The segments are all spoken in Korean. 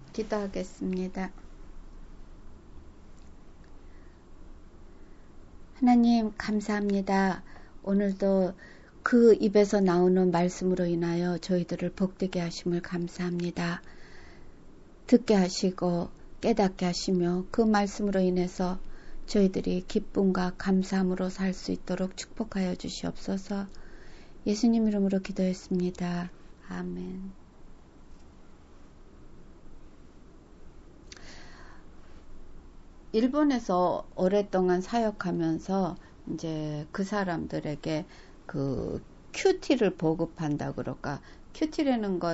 기도하겠습니다. 하나님 감사합니다. 오늘도 그 입에서 나오는 말씀으로 인하여 저희들을 복되게 하심을 감사합니다. 듣게 하시고 깨닫게 하시며 그 말씀으로 인해서 저희들이 기쁨과 감사함으로 살 수 있도록 축복하여 주시옵소서. 예수님 이름으로 기도했습니다. 아멘. 일본에서 오랫동안 사역하면서 이제 그 사람들에게 그 큐티를 보급한다 그럴까. 큐티라는 것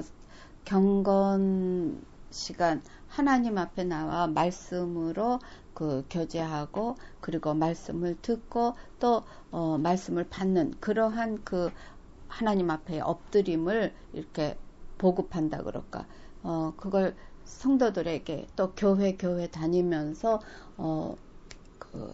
경건 시간 하나님 앞에 나와 말씀으로 그 교제하고 그리고 말씀을 듣고 또 말씀을 받는 그러한 그 하나님 앞에 엎드림을 이렇게 보급한다 그럴까. 그걸 성도들에게 또 교회 다니면서 그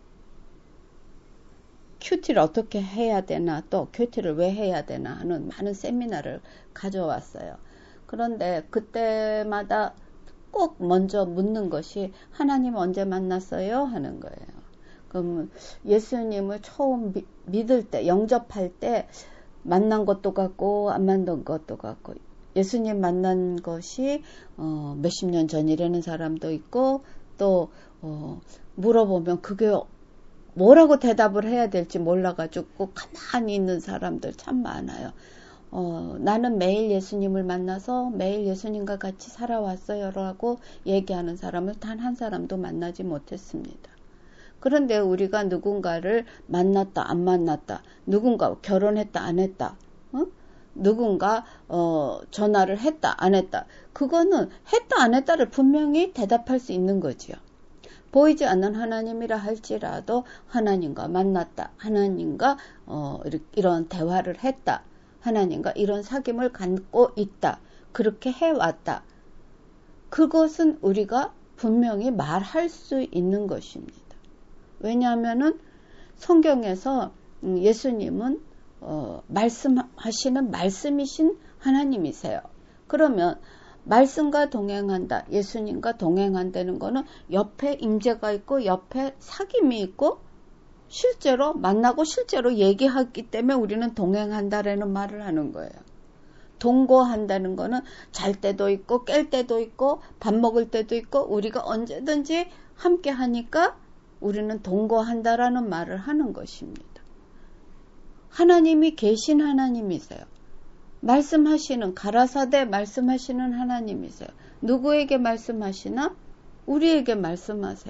큐티를 어떻게 해야 되나 또 큐티를 왜 해야 되나 하는 많은 세미나를 가져왔어요. 그런데 그때마다 꼭 먼저 묻는 것이 하나님 언제 만났어요? 하는 거예요. 그럼 예수님을 처음 믿을 때 영접할 때 만난 것도 같고 안 만난 것도 같고 예수님 만난 것이 몇십 년 전이라는 사람도 있고 또 물어보면 그게 뭐라고 대답을 해야 될지 몰라가지고 가만히 있는 사람들 참 많아요. 나는 매일 예수님을 만나서 매일 예수님과 같이 살아왔어요 라고 얘기하는 사람을 단 한 사람도 만나지 못했습니다. 그런데 우리가 누군가를 만났다 안 만났다 누군가 결혼했다 안 했다 누군가 전화를 했다 안 했다 그거는 했다 안 했다를 분명히 대답할 수 있는 거지요. 보이지 않는 하나님이라 할지라도 하나님과 만났다 하나님과 이런 대화를 했다 하나님과 이런 사귐을 갖고 있다 그렇게 해왔다 그것은 우리가 분명히 말할 수 있는 것입니다. 왜냐하면은 성경에서 예수님은 말씀하시는 말씀이신 하나님이세요. 그러면 말씀과 동행한다. 예수님과 동행한다는 거는 옆에 임재가 있고 옆에 사귐이 있고 실제로 만나고 실제로 얘기하기 때문에 우리는 동행한다라는 말을 하는 거예요. 동거한다는 거는 잘 때도 있고 깰 때도 있고 밥 먹을 때도 있고 우리가 언제든지 함께 하니까 우리는 동거한다라는 말을 하는 것입니다. 하나님이 계신 하나님이세요. 말씀하시는 가라사대 말씀하시는 하나님이세요. 누구에게 말씀하시나? 우리에게 말씀하세요.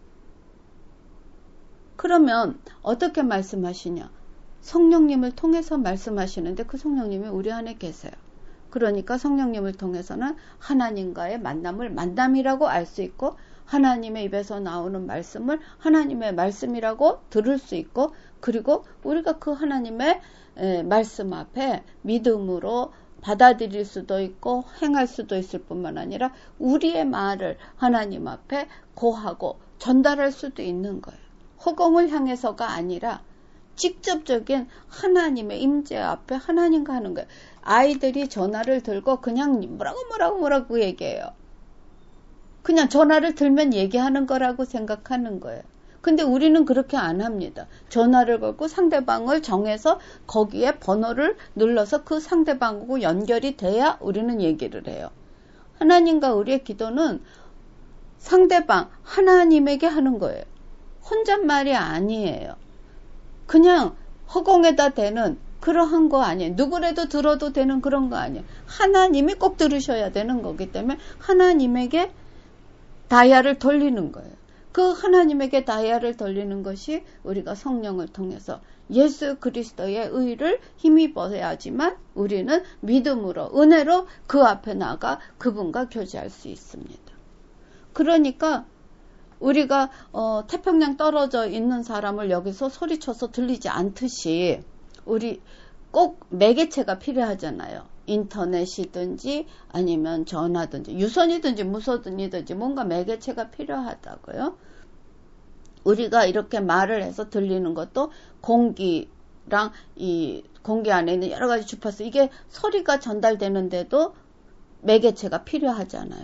그러면 어떻게 말씀하시냐? 성령님을 통해서 말씀하시는데 그 성령님이 우리 안에 계세요. 그러니까 성령님을 통해서는 하나님과의 만남이라고 알 수 있고 하나님의 입에서 나오는 말씀을 하나님의 말씀이라고 들을 수 있고 그리고 우리가 그 하나님의 말씀 앞에 믿음으로 받아들일 수도 있고 행할 수도 있을 뿐만 아니라 우리의 말을 하나님 앞에 고하고 전달할 수도 있는 거예요. 허공을 향해서가 아니라 직접적인 하나님의 임재 앞에 하나님과 하는 거예요. 아이들이 전화를 들고 그냥 뭐라고 얘기해요. 그냥 전화를 들면 얘기하는 거라고 생각하는 거예요. 근데 우리는 그렇게 안 합니다. 전화를 걸고 상대방을 정해서 거기에 번호를 눌러서 그 상대방하고 연결이 돼야 우리는 얘기를 해요. 하나님과 우리의 기도는 상대방 하나님에게 하는 거예요. 혼잣말이 아니에요. 그냥 허공에다 대는 그러한 거 아니에요. 누구라도 들어도 되는 그런 거 아니에요. 하나님이 꼭 들으셔야 되는 거기 때문에 하나님에게 다이아를 돌리는 거예요. 그 하나님에게 다이아를 돌리는 것이 우리가 성령을 통해서 예수 그리스도의 의를 힘입어야지만 우리는 믿음으로 은혜로 그 앞에 나가 그분과 교제할 수 있습니다. 그러니까 우리가 태평양 떨어져 있는 사람을 여기서 소리쳐서 들리지 않듯이 우리 꼭 매개체가 필요하잖아요. 인터넷이든지 아니면 전화든지 유선이든지 무선이든지 뭔가 매개체가 필요하다고요. 우리가 이렇게 말을 해서 들리는 것도 공기랑 이 공기 안에 있는 여러 가지 주파수 이게 소리가 전달되는데도 매개체가 필요하잖아요.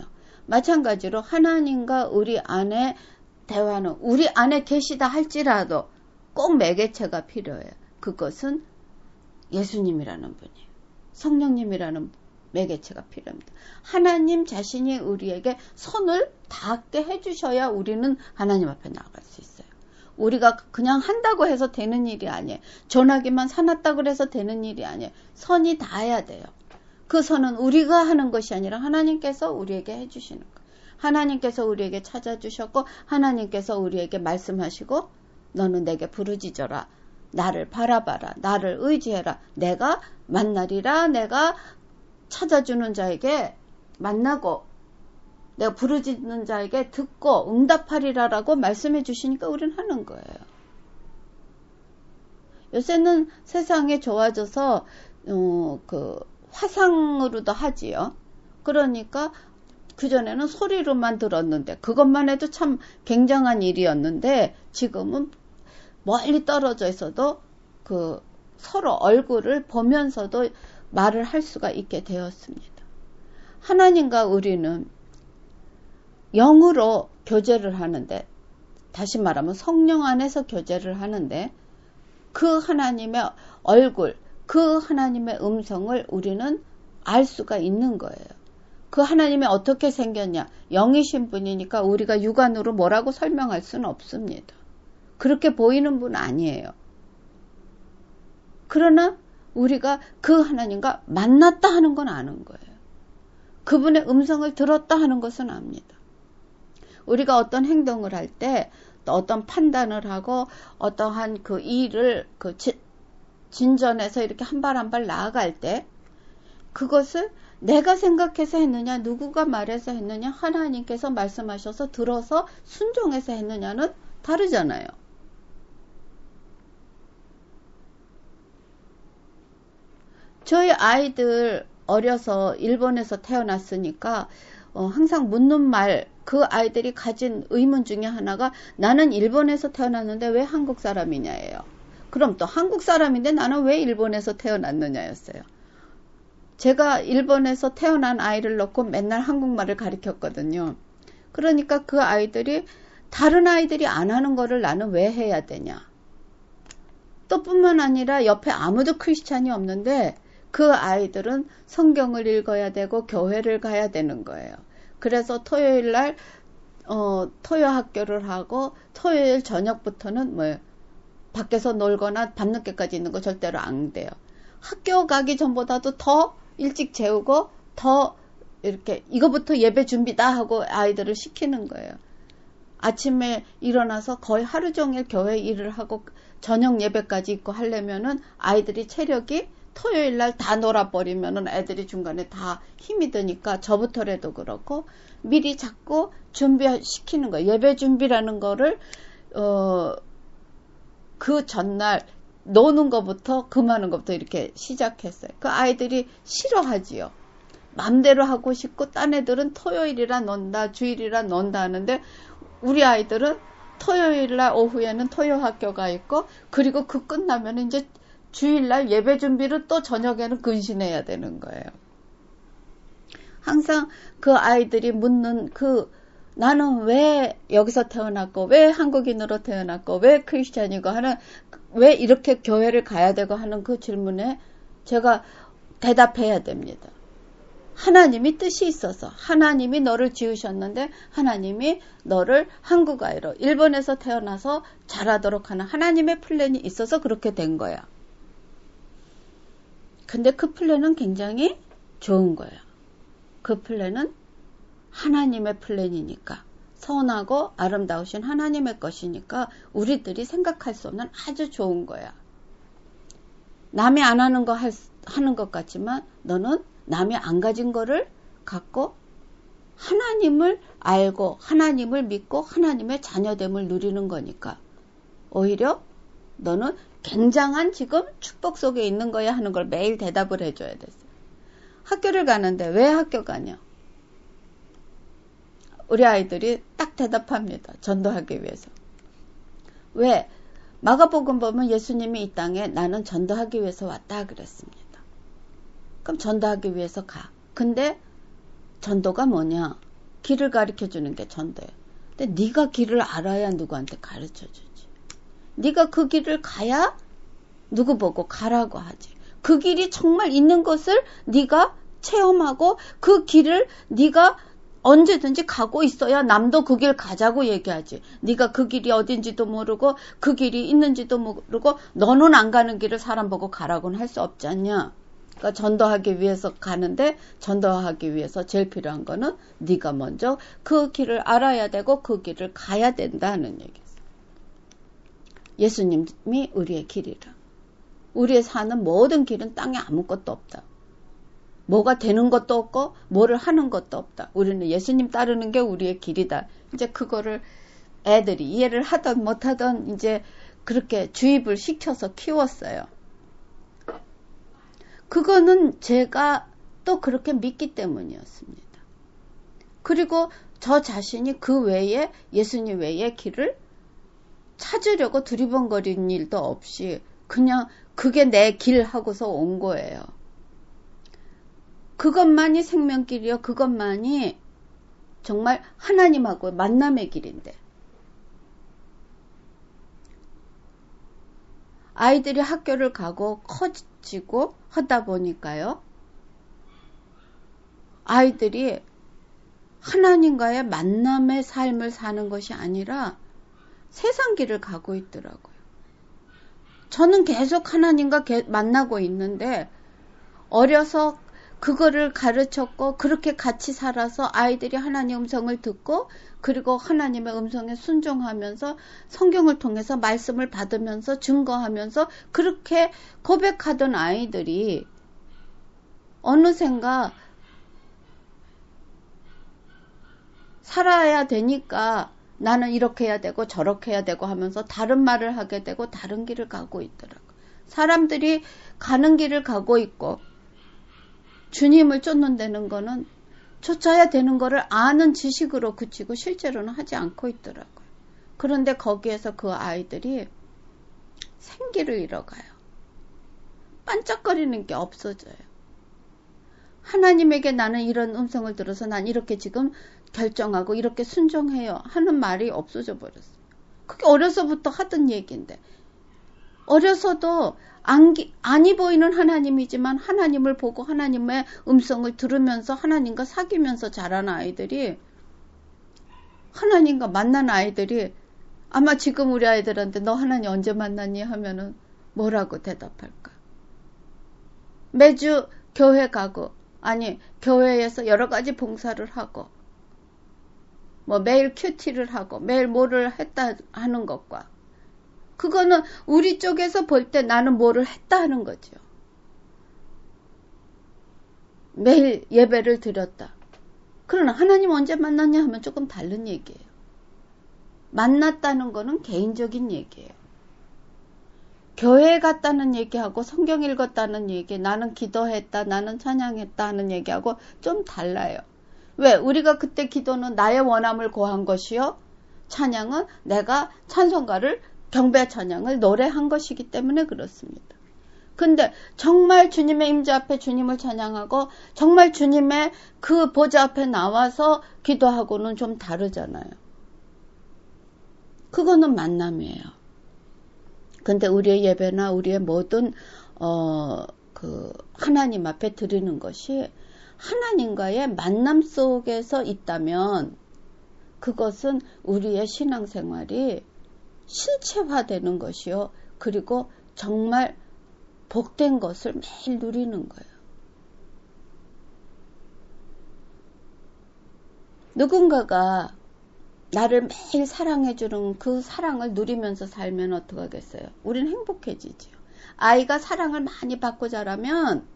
마찬가지로 하나님과 우리 안에 대화는 우리 안에 계시다 할지라도 꼭 매개체가 필요해요. 그것은 예수님이라는 분이에요. 성령님이라는 매개체가 필요합니다. 하나님 자신이 우리에게 손을 닿게 해주셔야 우리는 하나님 앞에 나아갈 수 있어요. 우리가 그냥 한다고 해서 되는 일이 아니에요. 전화기만 사놨다고 해서 되는 일이 아니에요. 선이 닿아야 돼요. 그 선은 우리가 하는 것이 아니라 하나님께서 우리에게 해주시는 거예요. 하나님께서 우리에게 찾아주셨고 하나님께서 우리에게 말씀하시고 너는 내게 부르짖어라. 나를 바라봐라. 나를 의지해라. 내가 만나리라. 내가 찾아주는 자에게 만나고 내가 부르짖는 자에게 듣고 응답하리라라고 말씀해 주시니까 우리는 하는 거예요. 요새는 세상이 좋아져서 그 화상으로도 하지요. 그러니까 그전에는 소리로만 들었는데 그것만 해도 참 굉장한 일이었는데 지금은 멀리 떨어져 있어도 그 서로 얼굴을 보면서도 말을 할 수가 있게 되었습니다. 하나님과 우리는 영으로 교제를 하는데 다시 말하면 성령 안에서 교제를 하는데 그 하나님의 얼굴, 그 하나님의 음성을 우리는 알 수가 있는 거예요. 그 하나님이 어떻게 생겼냐? 영이신 분이니까 우리가 육안으로 뭐라고 설명할 수는 없습니다. 그렇게 보이는 분 아니에요. 그러나 우리가 그 하나님과 만났다 하는 건 아는 거예요. 그분의 음성을 들었다 하는 것은 압니다. 우리가 어떤 행동을 할 때 어떤 판단을 하고 어떠한 그 일을 진전해서 이렇게 한 발 한 발 나아갈 때 그것을 내가 생각해서 했느냐 누구가 말해서 했느냐 하나님께서 말씀하셔서 들어서 순종해서 했느냐는 다르잖아요. 저희 아이들 어려서 일본에서 태어났으니까 항상 묻는 말, 그 아이들이 가진 의문 중에 하나가 나는 일본에서 태어났는데 왜 한국 사람이냐예요. 그럼 또 한국 사람인데 나는 왜 일본에서 태어났느냐였어요. 제가 일본에서 태어난 아이를 놓고 맨날 한국말을 가르쳤거든요. 그러니까 그 아이들이 다른 아이들이 안 하는 거를 나는 왜 해야 되냐. 또 뿐만 아니라 옆에 아무도 크리스찬이 없는데 그 아이들은 성경을 읽어야 되고 교회를 가야 되는 거예요. 그래서 토요일 날 토요 학교를 하고 토요일 저녁부터는 밖에서 놀거나 밤늦게까지 있는 거 절대로 안 돼요. 학교 가기 전보다도 더 일찍 재우고 더 이렇게 이거부터 예배 준비다 하고 아이들을 시키는 거예요. 아침에 일어나서 거의 하루 종일 교회 일을 하고 저녁 예배까지 있고 하려면은 아이들이 체력이 토요일 날 다 놀아버리면은 애들이 중간에 다 힘이 드니까 저부터라도 그렇고 미리 자꾸 준비시키는 거예요. 예배 준비라는 거를 그 전날 노는 것부터 금하는 것부터 이렇게 시작했어요. 그 아이들이 싫어하지요. 맘대로 하고 싶고 딴 애들은 토요일이라 논다 주일이라 논다 하는데 우리 아이들은 토요일날 오후에는 토요 학교가 있고 그리고 그 끝나면 이제 주일날 예배 준비를 또 저녁에는 근신해야 되는 거예요. 항상 그 아이들이 묻는 나는 왜 여기서 태어났고 왜 한국인으로 태어났고 왜 크리스찬이고 하는 왜 이렇게 교회를 가야 되고 하는 그 질문에 제가 대답해야 됩니다. 하나님이 뜻이 있어서 하나님이 너를 지으셨는데 하나님이 너를 한국 아이로 일본에서 태어나서 자라도록 하는 하나님의 플랜이 있어서 그렇게 된 거야. 근데 그 플랜은 굉장히 좋은 거예요. 그 플랜은 하나님의 플랜이니까 선하고 아름다우신 하나님의 것이니까 우리들이 생각할 수 없는 아주 좋은 거야. 남이 안 하는 거 하는 것 같지만 너는 남이 안 가진 거를 갖고 하나님을 알고 하나님을 믿고 하나님의 자녀됨을 누리는 거니까 오히려 너는 굉장한 지금 축복 속에 있는 거야 하는 걸 매일 대답을 해줘야 됐어요. 학교를 가는데 왜 학교 가냐? 우리 아이들이 딱 대답합니다. 전도하기 위해서. 왜? 마가복음 보면 예수님이 이 땅에 나는 전도하기 위해서 왔다 그랬습니다. 그럼 전도하기 위해서 가. 근데 전도가 뭐냐? 길을 가르쳐 주는 게 전도예요. 근데 네가 길을 알아야 누구한테 가르쳐 주지. 네가 그 길을 가야 누구 보고 가라고 하지. 그 길이 정말 있는 것을 네가 체험하고 그 길을 네가 언제든지 가고 있어야 남도 그 길 가자고 얘기하지. 네가 그 길이 어딘지도 모르고 그 길이 있는지도 모르고 너는 안 가는 길을 사람 보고 가라고는 할 수 없지 않냐. 그러니까 전도하기 위해서 가는데 전도하기 위해서 제일 필요한 거는 네가 먼저 그 길을 알아야 되고 그 길을 가야 된다는 얘기예요. 예수님이 우리의 길이라. 우리의 사는 모든 길은 땅에 아무것도 없다. 뭐가 되는 것도 없고 뭐를 하는 것도 없다. 우리는 예수님 따르는 게 우리의 길이다. 이제 그거를 애들이 이해를 하든 못하든 이제 그렇게 주입을 시켜서 키웠어요. 그거는 제가 또 그렇게 믿기 때문이었습니다. 그리고 저 자신이 그 외에 예수님 외의 길을 찾으려고 두리번거리는 일도 없이 그냥 그게 내 길 하고서 온 거예요. 그것만이 생명길이요. 그것만이 정말 하나님하고 만남의 길인데. 아이들이 학교를 가고 커지고 하다 보니까요. 아이들이 하나님과의 만남의 삶을 사는 것이 아니라 세상 길을 가고 있더라고요. 저는 계속 하나님과 만나고 있는데 어려서 그거를 가르쳤고 그렇게 같이 살아서 아이들이 하나님의 음성을 듣고 그리고 하나님의 음성에 순종하면서 성경을 통해서 말씀을 받으면서 증거하면서 그렇게 고백하던 아이들이 어느샌가 살아야 되니까 나는 이렇게 해야 되고 저렇게 해야 되고 하면서 다른 말을 하게 되고 다른 길을 가고 있더라고요. 사람들이 가는 길을 가고 있고 주님을 쫓는다는 거는 쫓아야 되는 거를 아는 지식으로 그치고 실제로는 하지 않고 있더라고요. 그런데 거기에서 그 아이들이 생기를 잃어가요. 반짝거리는 게 없어져요. 하나님에게 나는 이런 음성을 들어서 난 이렇게 지금 결정하고 이렇게 순종해요 하는 말이 없어져 버렸어요. 그게 어려서부터 하던 얘기인데 어려서도 안이 보이는 하나님이지만 하나님을 보고 하나님의 음성을 들으면서 하나님과 사귀면서 자란 아이들이 하나님과 만난 아이들이 아마 지금 우리 아이들한테 너 하나님 언제 만났니 하면은 뭐라고 대답할까? 매주 교회 가고 아니 교회에서 여러 가지 봉사를 하고 뭐 매일 큐티를 하고 매일 뭐를 했다 하는 것과 그거는 우리 쪽에서 볼 때 나는 뭐를 했다 하는 거죠. 매일 예배를 드렸다. 그러나 하나님 언제 만났냐 하면 조금 다른 얘기예요. 만났다는 거는 개인적인 얘기예요. 교회에 갔다는 얘기하고 성경 읽었다는 얘기, 나는 기도했다, 나는 찬양했다 하는 얘기하고 좀 달라요. 왜? 우리가 그때 기도는 나의 원함을 고한 것이요. 찬양은 내가 찬송가를 경배 찬양을 노래한 것이기 때문에 그렇습니다. 근데 정말 주님의 임재 앞에 주님을 찬양하고 정말 주님의 그 보좌 앞에 나와서 기도하고는 좀 다르잖아요. 그거는 만남이에요. 근데 우리의 예배나 우리의 모든 하나님 앞에 드리는 것이 하나님과의 만남 속에서 있다면 그것은 우리의 신앙생활이 실체화되는 것이요. 그리고 정말 복된 것을 매일 누리는 거예요. 누군가가 나를 매일 사랑해주는 그 사랑을 누리면서 살면 어떡하겠어요? 우린 행복해지지요. 아이가 사랑을 많이 받고 자라면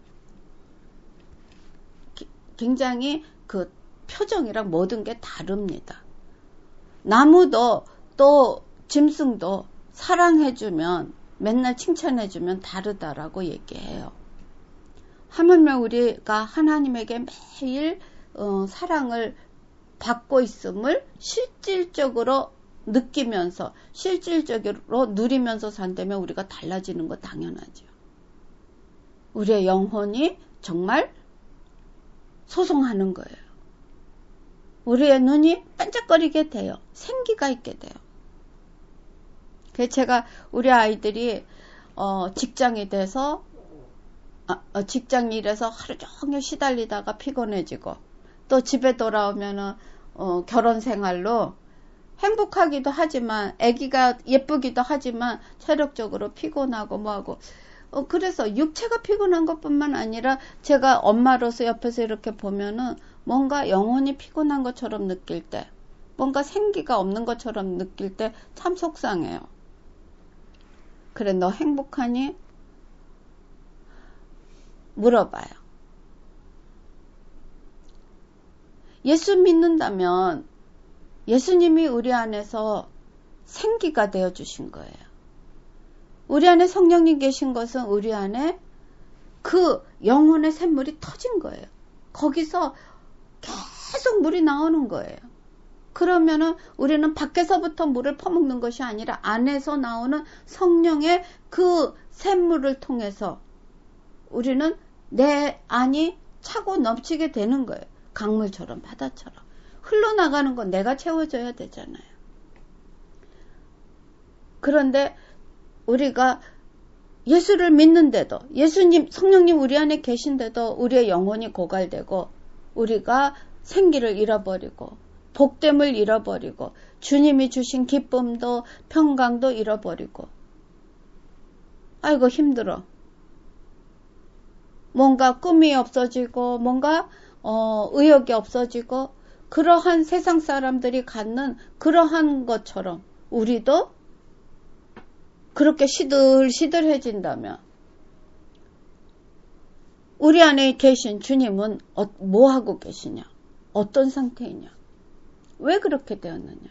굉장히 그 표정이랑 모든 게 다릅니다. 나무도 또 짐승도 사랑해주면 맨날 칭찬해주면 다르다라고 얘기해요. 하물며 우리가 하나님에게 매일 사랑을 받고 있음을 실질적으로 느끼면서 실질적으로 누리면서 산다면 우리가 달라지는 거 당연하죠. 우리의 영혼이 정말 소송하는 거예요. 우리의 눈이 반짝거리게 돼요. 생기가 있게 돼요. 그래서 제가 우리 아이들이 직장이 돼서 직장 일에서 하루 종일 시달리다가 피곤해지고 또 집에 돌아오면은 결혼 생활로 행복하기도 하지만 아기가 예쁘기도 하지만 체력적으로 피곤하고 뭐하고 그래서 육체가 피곤한 것뿐만 아니라 제가 엄마로서 옆에서 이렇게 보면은 뭔가 영혼이 피곤한 것처럼 느낄 때 뭔가 생기가 없는 것처럼 느낄 때 참 속상해요. 그래 너 행복하니? 물어봐요. 예수 믿는다면 예수님이 우리 안에서 생기가 되어주신 거예요. 우리 안에 성령님 계신 것은 우리 안에 그 영혼의 샘물이 터진 거예요. 거기서 계속 물이 나오는 거예요. 그러면은 우리는 밖에서부터 물을 퍼먹는 것이 아니라 안에서 나오는 성령의 그 샘물을 통해서 우리는 내 안이 차고 넘치게 되는 거예요. 강물처럼 바다처럼. 흘러나가는 건 내가 채워줘야 되잖아요. 그런데 우리가 예수를 믿는데도 예수님 성령님 우리 안에 계신데도 우리의 영혼이 고갈되고 우리가 생기를 잃어버리고 복됨을 잃어버리고 주님이 주신 기쁨도 평강도 잃어버리고 아이고 힘들어. 뭔가 꿈이 없어지고 뭔가 의욕이 없어지고 그러한 세상 사람들이 갖는 그러한 것처럼 우리도 그렇게 시들시들해진다면 우리 안에 계신 주님은 뭐 하고 계시냐? 어떤 상태이냐? 왜 그렇게 되었느냐?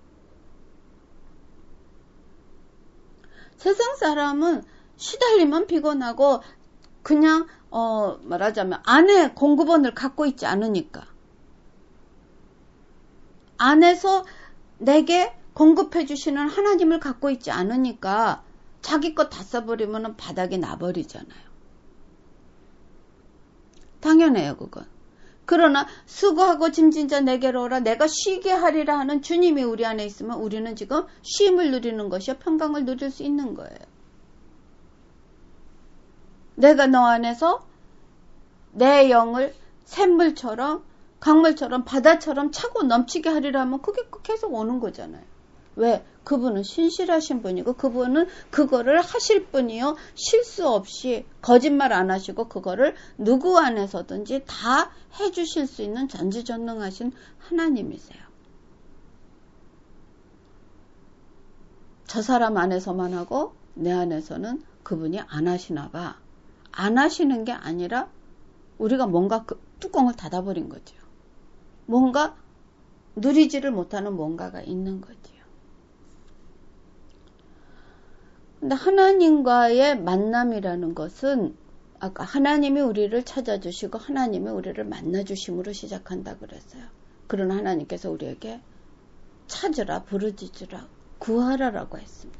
세상 사람은 시달리면 피곤하고 그냥 말하자면 안에 공급원을 갖고 있지 않으니까 안에서 내게 공급해 주시는 하나님을 갖고 있지 않으니까 자기 것 다 써버리면 바닥에 나버리잖아요. 당연해요 그건. 그러나 수고하고 짐진 자 내게로 오라 내가 쉬게 하리라 하는 주님이 우리 안에 있으면 우리는 지금 쉼을 누리는 것이요 평강을 누릴 수 있는 거예요. 내가 너 안에서 내 영을 샘물처럼 강물처럼 바다처럼 차고 넘치게 하리라 하면 그게 계속 오는 거잖아요. 왜? 그분은 신실하신 분이고 그분은 그거를 하실 분이요. 실수 없이 거짓말 안 하시고 그거를 누구 안에서든지 다 해주실 수 있는 전지전능하신 하나님이세요. 저 사람 안에서만 하고 내 안에서는 그분이 안 하시나 봐. 안 하시는 게 아니라 우리가 뭔가 그 뚜껑을 닫아버린 거죠. 뭔가 누리지를 못하는 뭔가가 있는 거지요. 근데 하나님과의 만남이라는 것은 아까 하나님이 우리를 찾아주시고 하나님이 우리를 만나주심으로 시작한다 그랬어요. 그러나 하나님께서 우리에게 찾으라, 부르짖으라, 구하라라고 했습니다.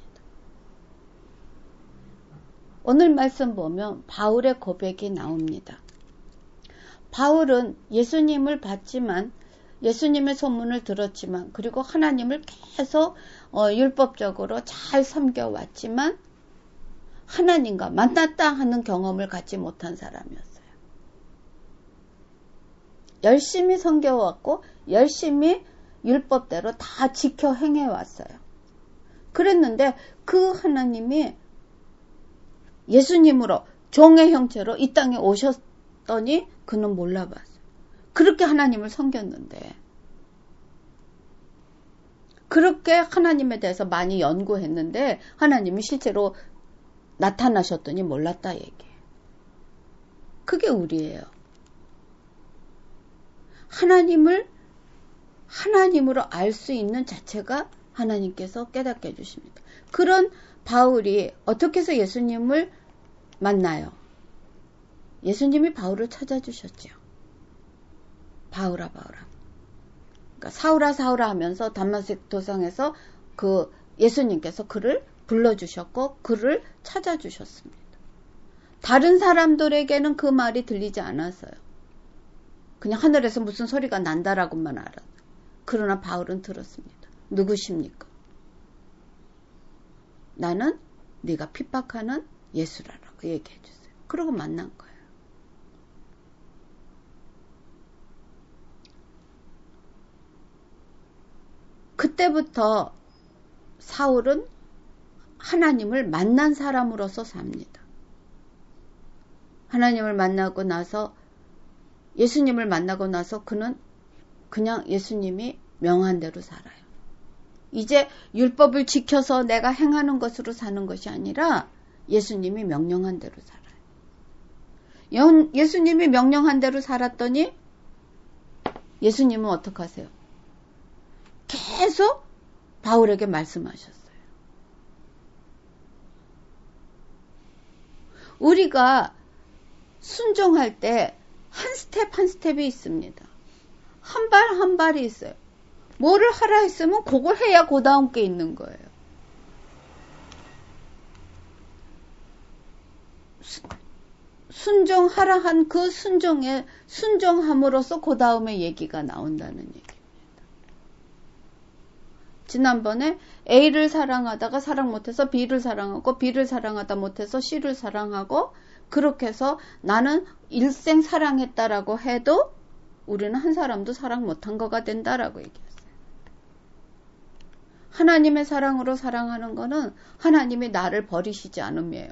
오늘 말씀 보면 바울의 고백이 나옵니다. 바울은 예수님을 봤지만 예수님의 소문을 들었지만 그리고 하나님을 계속 율법적으로 잘 섬겨왔지만 하나님과 만났다 하는 경험을 갖지 못한 사람이었어요. 열심히 섬겨왔고 열심히 율법대로 다 지켜 행해왔어요. 그랬는데 그 하나님이 예수님으로 종의 형체로 이 땅에 오셨더니 그는 몰라봤어요. 그렇게 하나님을 섬겼는데 그렇게 하나님에 대해서 많이 연구했는데 하나님이 실제로 나타나셨더니 몰랐다 얘기해요. 그게 우리예요. 하나님을 하나님으로 알 수 있는 자체가 하나님께서 깨닫게 해주십니다. 그런 바울이 어떻게 해서 예수님을 만나요? 예수님이 바울을 찾아주셨죠. 바울아 바울아. 그러니까 사울아 사울아 하면서 다마스크 도상에서 그 예수님께서 그를 불러주셨고 그를 찾아주셨습니다. 다른 사람들에게는 그 말이 들리지 않았어요. 그냥 하늘에서 무슨 소리가 난다라고만 알았어요. 그러나 바울은 들었습니다. 누구십니까? 나는 네가 핍박하는 예수라라고 얘기해 주세요. 그러고 만난 거예요. 그때부터 사울은 하나님을 만난 사람으로서 삽니다. 하나님을 만나고 나서 예수님을 만나고 나서 그는 그냥 예수님이 명한 대로 살아요. 이제 율법을 지켜서 내가 행하는 것으로 사는 것이 아니라 예수님이 명령한 대로 살아요. 예수님이 명령한 대로 살았더니 예수님은 어떻게 하세요? 계속 바울에게 말씀하셨어요. 우리가 순종할 때 한 스텝 한 스텝이 있습니다. 한 발 한 발이 있어요. 뭐를 하라 했으면 그걸 해야 그 다음 게 있는 거예요. 순종하라 한 그 순종에 순종함으로써 그 다음에 얘기가 나온다는 얘기입니다. 지난번에 A를 사랑하다가 사랑 못해서 B를 사랑하고 B를 사랑하다 못해서 C를 사랑하고 그렇게 해서 나는 일생 사랑했다라고 해도 우리는 한 사람도 사랑 못한 거가 된다라고 얘기했어요. 하나님의 사랑으로 사랑하는 거는 하나님이 나를 버리시지 않음이에요.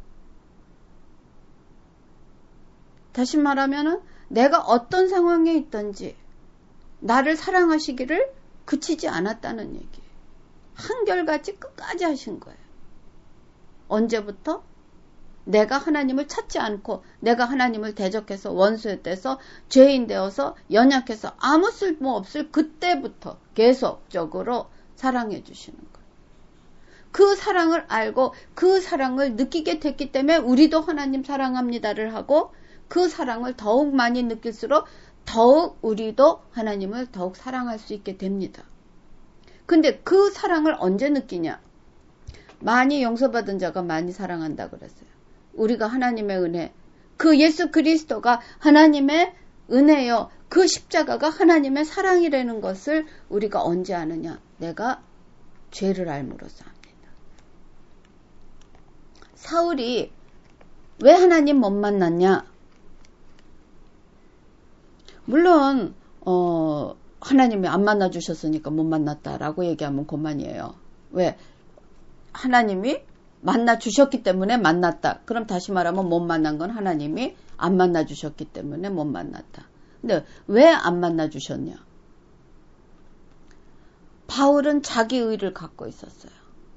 다시 말하면은 내가 어떤 상황에 있든지 나를 사랑하시기를 그치지 않았다는 얘기예요. 한결같이 끝까지 하신 거예요. 언제부터? 내가 하나님을 찾지 않고 내가 하나님을 대적해서 원수에 떼서 죄인 되어서 연약해서 아무 쓸모없을 그때부터 계속적으로 사랑해 주시는 거예요. 그 사랑을 알고 그 사랑을 느끼게 됐기 때문에 우리도 하나님 사랑합니다를 하고 그 사랑을 더욱 많이 느낄수록 더욱 우리도 하나님을 더욱 사랑할 수 있게 됩니다. 근데 그 사랑을 언제 느끼냐? 많이 용서받은 자가 많이 사랑한다 그랬어요. 우리가 하나님의 은혜, 그 예수 그리스도가 하나님의 은혜요. 그 십자가가 하나님의 사랑이라는 것을 우리가 언제 아느냐? 내가 죄를 알므로써 합니다. 사울이 왜 하나님 못 만났냐? 물론 하나님이 안 만나주셨으니까 못 만났다라고 얘기하면 그만이에요. 왜? 하나님이 만나주셨기 때문에 만났다. 그럼 다시 말하면 못 만난 건 하나님이 안 만나주셨기 때문에 못 만났다. 근데 왜 안 만나주셨냐? 바울은 자기 의를 갖고 있었어요.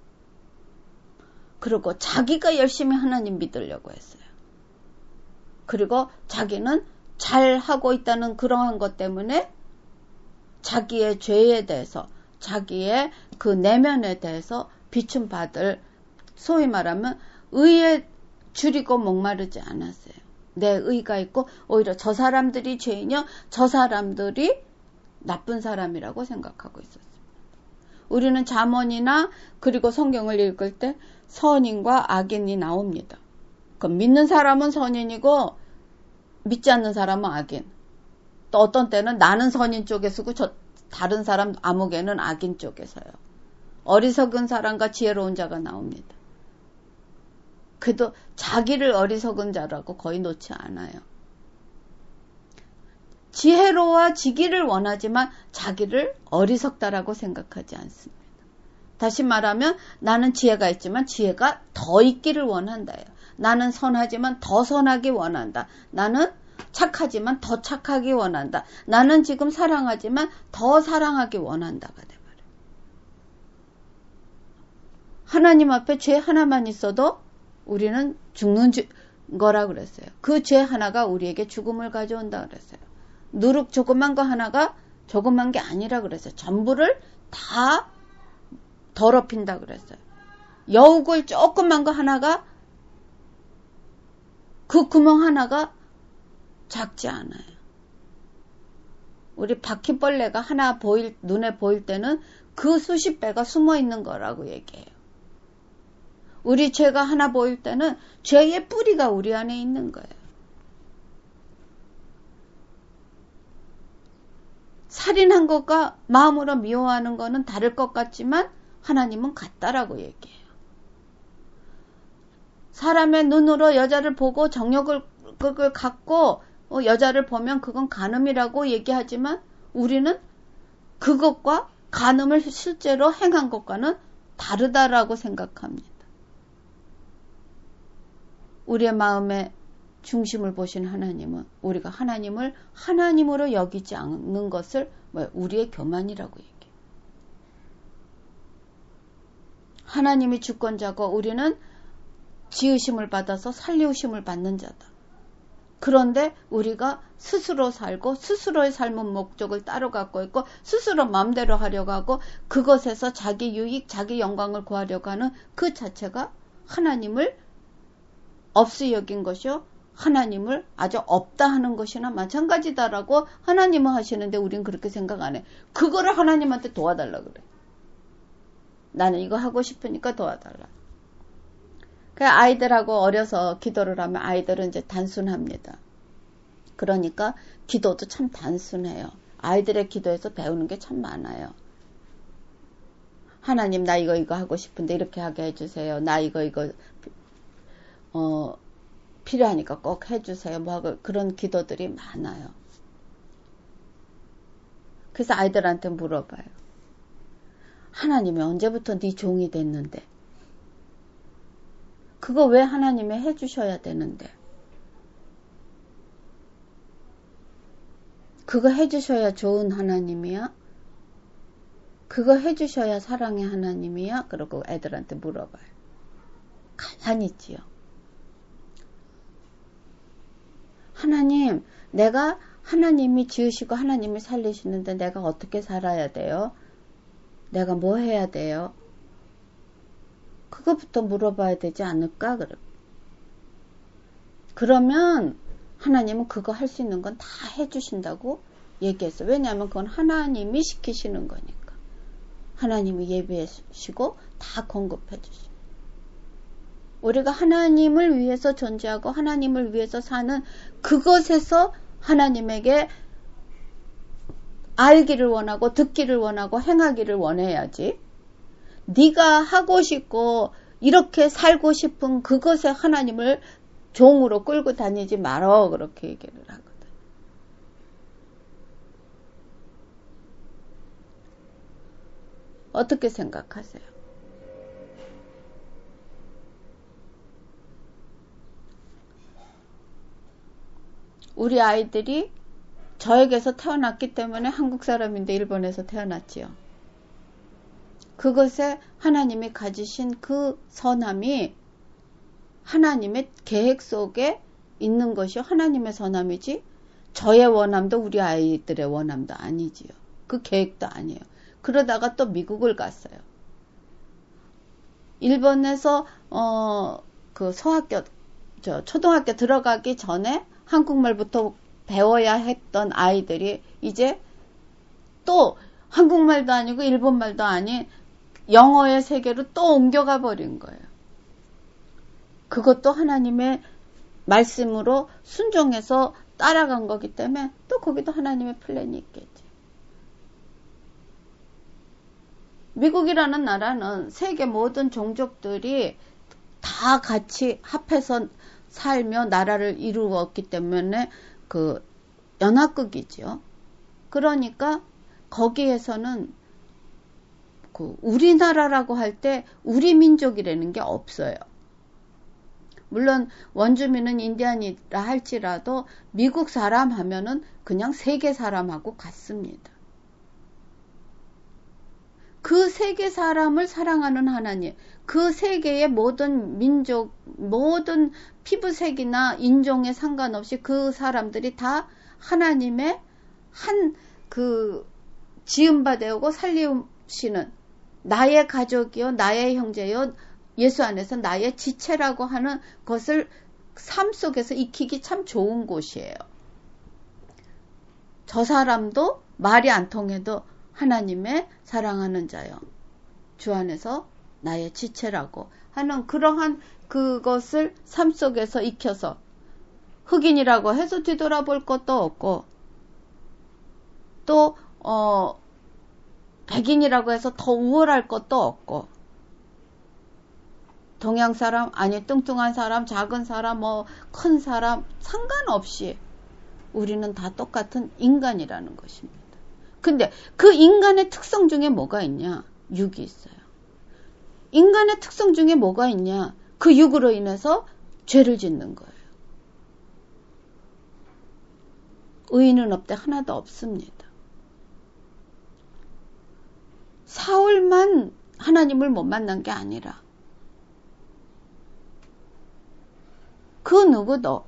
그리고 자기가 열심히 하나님 믿으려고 했어요. 그리고 자기는 잘 하고 있다는 그러한 것 때문에 자기의 죄에 대해서 자기의 그 내면에 대해서 비춤받을 소위 말하면 의에 줄이고 목마르지 않았어요. 내 의가 있고 오히려 저 사람들이 죄인이요 저 사람들이 나쁜 사람이라고 생각하고 있었습니다. 우리는 잠언이나 그리고 성경을 읽을 때 선인과 악인이 나옵니다. 그럼 믿는 사람은 선인이고 믿지 않는 사람은 악인. 또 어떤 때는 나는 선인 쪽에 서고 다른 사람 아무개는 악인 쪽에 서요. 어리석은 사람과 지혜로운 자가 나옵니다. 그래도 자기를 어리석은 자라고 거의 놓지 않아요. 지혜로워지기를 원하지만 자기를 어리석다라고 생각하지 않습니다. 다시 말하면 나는 지혜가 있지만 지혜가 더 있기를 원한다요. 나는 선하지만 더 선하기 원한다. 나는 착하지만 더 착하기 원한다. 나는 지금 사랑하지만 더 사랑하기 원한다가 돼버려요. 하나님 앞에 죄 하나만 있어도 우리는 죽는 거라 그랬어요. 그 죄 하나가 우리에게 죽음을 가져온다 그랬어요. 누룩 조그만 거 하나가 조그만 게 아니라 그랬어요. 전부를 다 더럽힌다 그랬어요. 여우굴 조그만 거 하나가 그 구멍 하나가 작지 않아요. 우리 바퀴벌레가 하나 눈에 보일 때는 그 수십 배가 숨어 있는 거라고 얘기해요. 우리 죄가 하나 보일 때는 죄의 뿌리가 우리 안에 있는 거예요. 살인한 것과 마음으로 미워하는 것은 다를 것 같지만 하나님은 같다라고 얘기해요. 사람의 눈으로 여자를 보고 정욕을 갖고 여자를 보면 그건 간음이라고 얘기하지만 우리는 그것과 간음을 실제로 행한 것과는 다르다라고 생각합니다. 우리의 마음의 중심을 보신 하나님은 우리가 하나님을 하나님으로 여기지 않는 것을 우리의 교만이라고 얘기해요. 하나님이 주권자고 우리는 지으심을 받아서 살리우심을 받는 자다. 그런데 우리가 스스로 살고 스스로의 삶은 목적을 따로 갖고 있고 스스로 마음대로 하려고 하고 그것에서 자기 유익, 자기 영광을 구하려고 하는 그 자체가 하나님을 없이 여긴 것이요. 하나님을 아주 없다 하는 것이나 마찬가지다라고 하나님은 하시는데 우린 그렇게 생각 안 해. 그거를 하나님한테 도와달라 그래. 나는 이거 하고 싶으니까 도와달라. 아이들하고 어려서 기도를 하면 아이들은 이제 단순합니다. 그러니까 기도도 참 단순해요. 아이들의 기도에서 배우는 게 참 많아요. 하나님 나 이거 하고 싶은데 이렇게 하게 해주세요. 나 이거 필요하니까 꼭 해주세요. 그런 기도들이 많아요. 그래서 아이들한테 물어봐요. 하나님이 언제부터 네 종이 됐는데? 그거 왜 하나님이 해주셔야 되는데? 그거 해주셔야 좋은 하나님이야? 그거 해주셔야 사랑의 하나님이야? 그러고 애들한테 물어봐요. 가만히 있지요. 하나님, 내가 하나님이 지으시고 하나님이 살리시는데 내가 어떻게 살아야 돼요? 내가 뭐 해야 돼요? 그거부터 물어봐야 되지 않을까? 그러면 하나님은 그거 할 수 있는 건 다 해주신다고 얘기했어요. 왜냐하면 그건 하나님이 시키시는 거니까. 하나님이 예비하시고 다 공급해 주시고. 우리가 하나님을 위해서 존재하고 하나님을 위해서 사는 그것에서 하나님에게 알기를 원하고 듣기를 원하고 행하기를 원해야지. 네가 하고 싶고 이렇게 살고 싶은 그것에 하나님을 종으로 끌고 다니지 말어 그렇게 얘기를 하거든. 어떻게 생각하세요? 우리 아이들이 저에게서 태어났기 때문에 한국 사람인데 일본에서 태어났지요. 그것에 하나님이 가지신 그 선함이 하나님의 계획 속에 있는 것이 하나님의 선함이지 저의 원함도 우리 아이들의 원함도 아니지요. 그 계획도 아니에요. 그러다가 또 미국을 갔어요. 일본에서 그 초등학교 들어가기 전에 한국말부터 배워야 했던 아이들이 이제 또 한국말도 아니고 일본말도 아닌 영어의 세계로 또 옮겨가 버린 거예요. 그것도 하나님의 말씀으로 순종해서 따라간 거기 때문에 또 거기도 하나님의 플랜이 있겠지. 미국이라는 나라는 세계 모든 종족들이 다 같이 합해서 살며 나라를 이루었기 때문에 그 연합국이죠. 그러니까 거기에서는 그 우리나라라고 할 때 우리 민족이라는 게 없어요. 물론 원주민은 인디안이라 할지라도 미국 사람 하면은 그냥 세계 사람하고 같습니다. 그 세계 사람을 사랑하는 하나님, 그 세계의 모든 민족, 모든 피부색이나 인종에 상관없이 그 사람들이 다 하나님의 한 그 지음받아오고 살리시는 나의 가족이요, 나의 형제요, 예수 안에서 나의 지체라고 하는 것을 삶 속에서 익히기 참 좋은 곳이에요. 저 사람도 말이 안 통해도 하나님의 사랑하는 자요. 주 안에서 나의 지체라고 하는 그러한 그것을 삶 속에서 익혀서 흑인이라고 해서 뒤돌아볼 것도 없고 또 백인이라고 해서 더 우월할 것도 없고, 동양 사람, 아니 뚱뚱한 사람, 작은 사람, 큰 사람 상관없이 우리는 다 똑같은 인간이라는 것입니다. 근데 그 인간의 특성 중에 뭐가 있냐? 육이 있어요. 인간의 특성 중에 뭐가 있냐? 그 육으로 인해서 죄를 짓는 거예요. 의인은 없대 하나도 없습니다. 사울만 하나님을 못 만난 게 아니라 그 누구도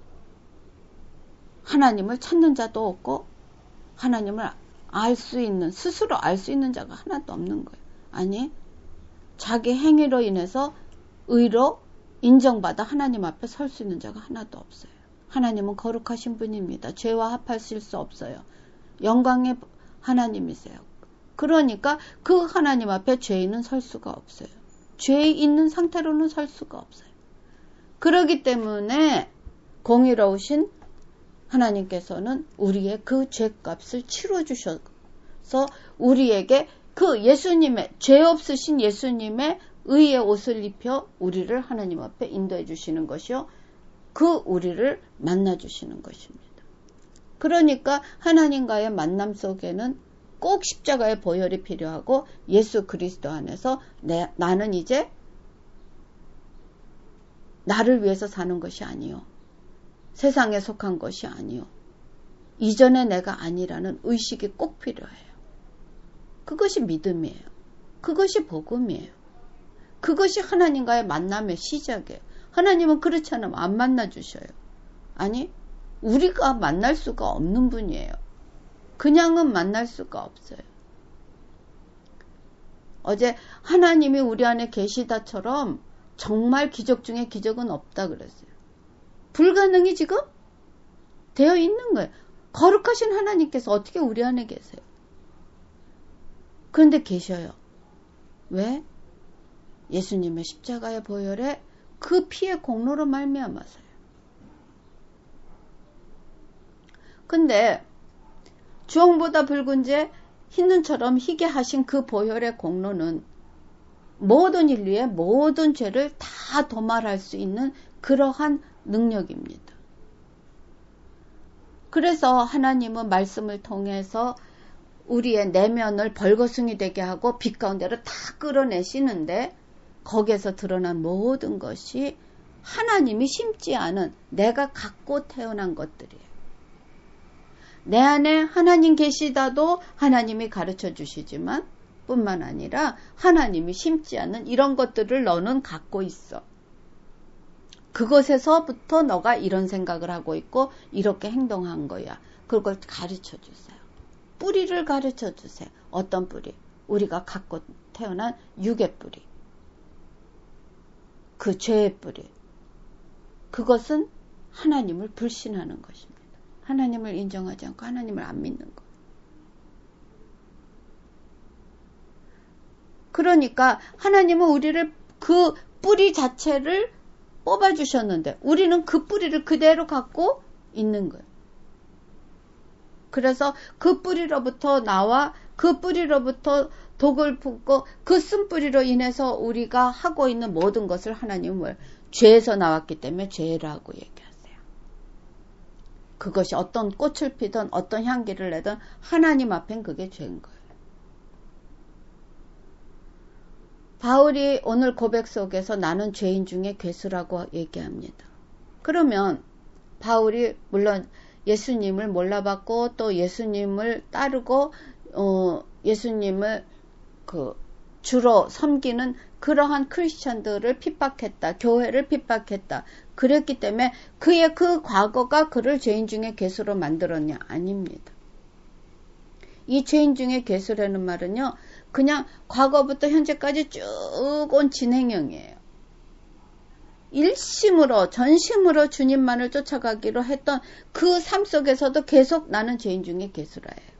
하나님을 찾는 자도 없고 하나님을 알 수 있는, 스스로 알 수 있는 자가 하나도 없는 거예요. 아니, 자기 행위로 인해서 의로 인정받아 하나님 앞에 설 수 있는 자가 하나도 없어요. 하나님은 거룩하신 분입니다. 죄와 합하실 수 없어요. 영광의 하나님이세요. 그러니까 그 하나님 앞에 죄인은 설 수가 없어요. 죄 있는 상태로는 설 수가 없어요. 그렇기 때문에 공의로우신 하나님께서는 우리의 그 죄값을 치러주셔서 우리에게 그 예수님의, 죄 없으신 예수님의 의의 옷을 입혀 우리를 하나님 앞에 인도해 주시는 것이요. 그 우리를 만나주시는 것입니다. 그러니까 하나님과의 만남 속에는 꼭 십자가의 보혈이 필요하고 예수 그리스도 안에서 나는 이제 나를 위해서 사는 것이 아니요. 세상에 속한 것이 아니요. 이전에 내가 아니라는 의식이 꼭 필요해요. 그것이 믿음이에요. 그것이 복음이에요. 그것이 하나님과의 만남의 시작이에요. 하나님은 그렇지 않으면 안 만나주셔요. 아니, 우리가 만날 수가 없는 분이에요. 그냥은 만날 수가 없어요. 어제 하나님이 우리 안에 계시다처럼 정말 기적 중에 기적은 없다 그랬어요. 불가능이 지금 되어 있는 거예요. 거룩하신 하나님께서 어떻게 우리 안에 계세요? 그런데 계셔요. 왜? 예수님의 십자가의 보혈에 그 피의 공로로 말미암아서요. 근데 주홍보다 붉은 재 흰 눈처럼 희게 하신 그 보혈의 공로는 모든 인류의 모든 죄를 다 도말할 수 있는 그러한 능력입니다. 그래서 하나님은 말씀을 통해서 우리의 내면을 벌거숭이 되게 하고 빛 가운데로 다 끌어내시는데 거기에서 드러난 모든 것이 하나님이 심지 않은 내가 갖고 태어난 것들이에요. 내 안에 하나님 계시다도 하나님이 가르쳐 주시지만 뿐만 아니라 하나님이 심지 않은 이런 것들을 너는 갖고 있어. 그것에서부터 너가 이런 생각을 하고 있고 이렇게 행동한 거야. 그걸 가르쳐 주세요. 뿌리를 가르쳐 주세요. 어떤 뿌리? 우리가 갖고 태어난 육의 뿌리. 그 죄의 뿌리. 그것은 하나님을 불신하는 것입니다. 하나님을 인정하지 않고 하나님을 안 믿는 것. 그러니까 하나님은 우리를 그 뿌리 자체를 뽑아주셨는데 우리는 그 뿌리를 그대로 갖고 있는 거예요. 그래서 그 뿌리로부터 나와 그 뿌리로부터 독을 품고 그 쓴뿌리로 인해서 우리가 하고 있는 모든 것을 하나님은 죄에서 나왔기 때문에 죄라고 얘기하세요. 그것이 어떤 꽃을 피든 어떤 향기를 내든 하나님 앞엔 그게 죄인 거예요. 바울이 오늘 고백 속에서 나는 죄인 중에 괴수라고 얘기합니다. 그러면 바울이 물론 예수님을 몰라봤고 또 예수님을 따르고 예수님을 주로 섬기는 그러한 크리스찬들을 핍박했다. 교회를 핍박했다. 그랬기 때문에 그의 그 과거가 그를 죄인 중에 괴수로 만들었냐? 아닙니다. 이 죄인 중에 괴수라는 말은요. 그냥 과거부터 현재까지 쭉 온 진행형이에요. 일심으로 전심으로 주님만을 쫓아가기로 했던 그 삶 속에서도 계속 나는 죄인 중에 괴수라예요.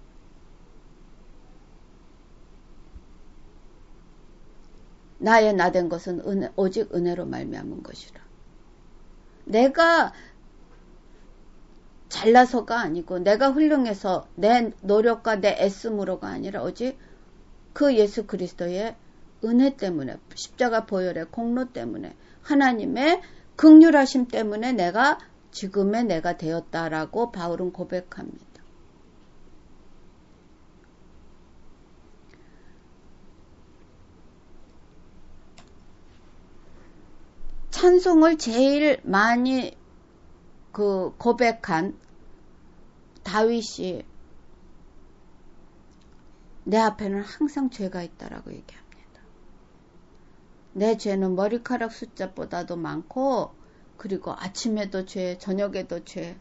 나의 나된 것은 오직 은혜로 말미암은 것이라. 내가 잘나서가 아니고 내가 훌륭해서 내 노력과 내 애씀으로가 아니라 오직 그 예수 그리스도의 은혜 때문에 십자가 보혈의 공로 때문에 하나님의 긍휼하심 때문에 내가 지금의 내가 되었다라고 바울은 고백합니다. 찬송을 제일 많이 고백한 다윗이 내 앞에는 항상 죄가 있다라고 얘기합니다. 내 죄는 머리카락 숫자보다도 많고 그리고 아침에도 죄, 저녁에도 죄.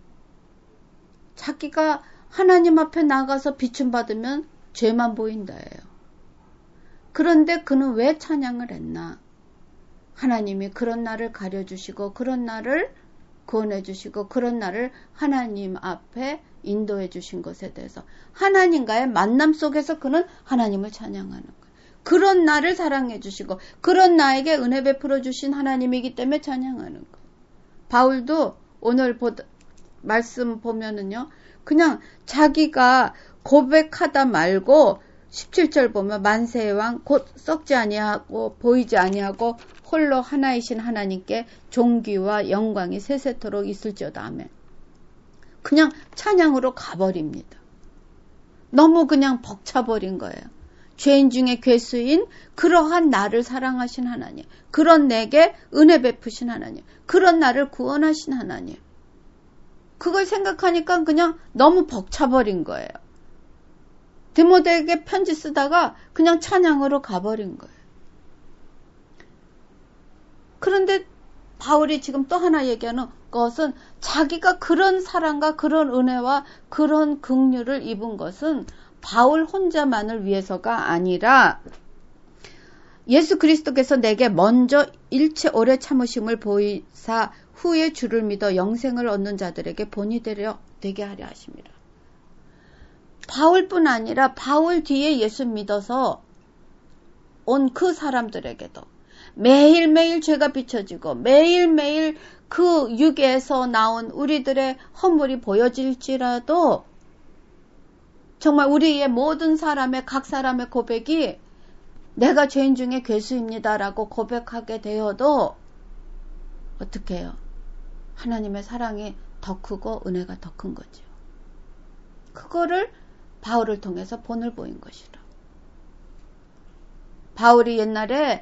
자기가 하나님 앞에 나가서 비춤받으면 죄만 보인다예요. 그런데 그는 왜 찬양을 했나? 하나님이 그런 나를 가려주시고 그런 나를 구원해 주시고 그런 나를 하나님 앞에 인도해 주신 것에 대해서 하나님과의 만남 속에서 그는 하나님을 찬양하는 거예요. 그런 나를 사랑해 주시고 그런 나에게 은혜 베풀어 주신 하나님이기 때문에 찬양하는 거예요. 바울도 오늘 말씀 보면은요. 그냥 자기가 고백하다 말고 17절 보면 만세의 왕 곧 썩지 아니하고 보이지 아니하고 홀로 하나이신 하나님께 존귀와 영광이 세세토록 있을지어다 하면 그냥 찬양으로 가버립니다. 너무 그냥 벅차버린 거예요. 죄인 중에 괴수인 그러한 나를 사랑하신 하나님, 그런 내게 은혜 베푸신 하나님, 그런 나를 구원하신 하나님. 그걸 생각하니까 그냥 너무 벅차버린 거예요. 디모데에게 편지 쓰다가 그냥 찬양으로 가버린 거예요. 그런데 바울이 지금 또 하나 얘기하는 것은 자기가 그런 사랑과 그런 은혜와 그런 긍휼을 입은 것은 바울 혼자만을 위해서가 아니라 예수 그리스도께서 내게 먼저 일체 오래 참으심을 보이사 후에 주를 믿어 영생을 얻는 자들에게 본이 되게 하려 하십니다. 바울뿐 아니라 바울 뒤에 예수 믿어서 온 그 사람들에게도 매일매일 죄가 비춰지고 매일매일 그 육에서 나온 우리들의 허물이 보여질지라도 정말 우리의 모든 사람의 각 사람의 고백이 내가 죄인 중에 괴수입니다라고 고백하게 되어도 어떻게 해요? 하나님의 사랑이 더 크고 은혜가 더 큰 거죠. 그거를 바울을 통해서 본을 보인 것이라. 바울이 옛날에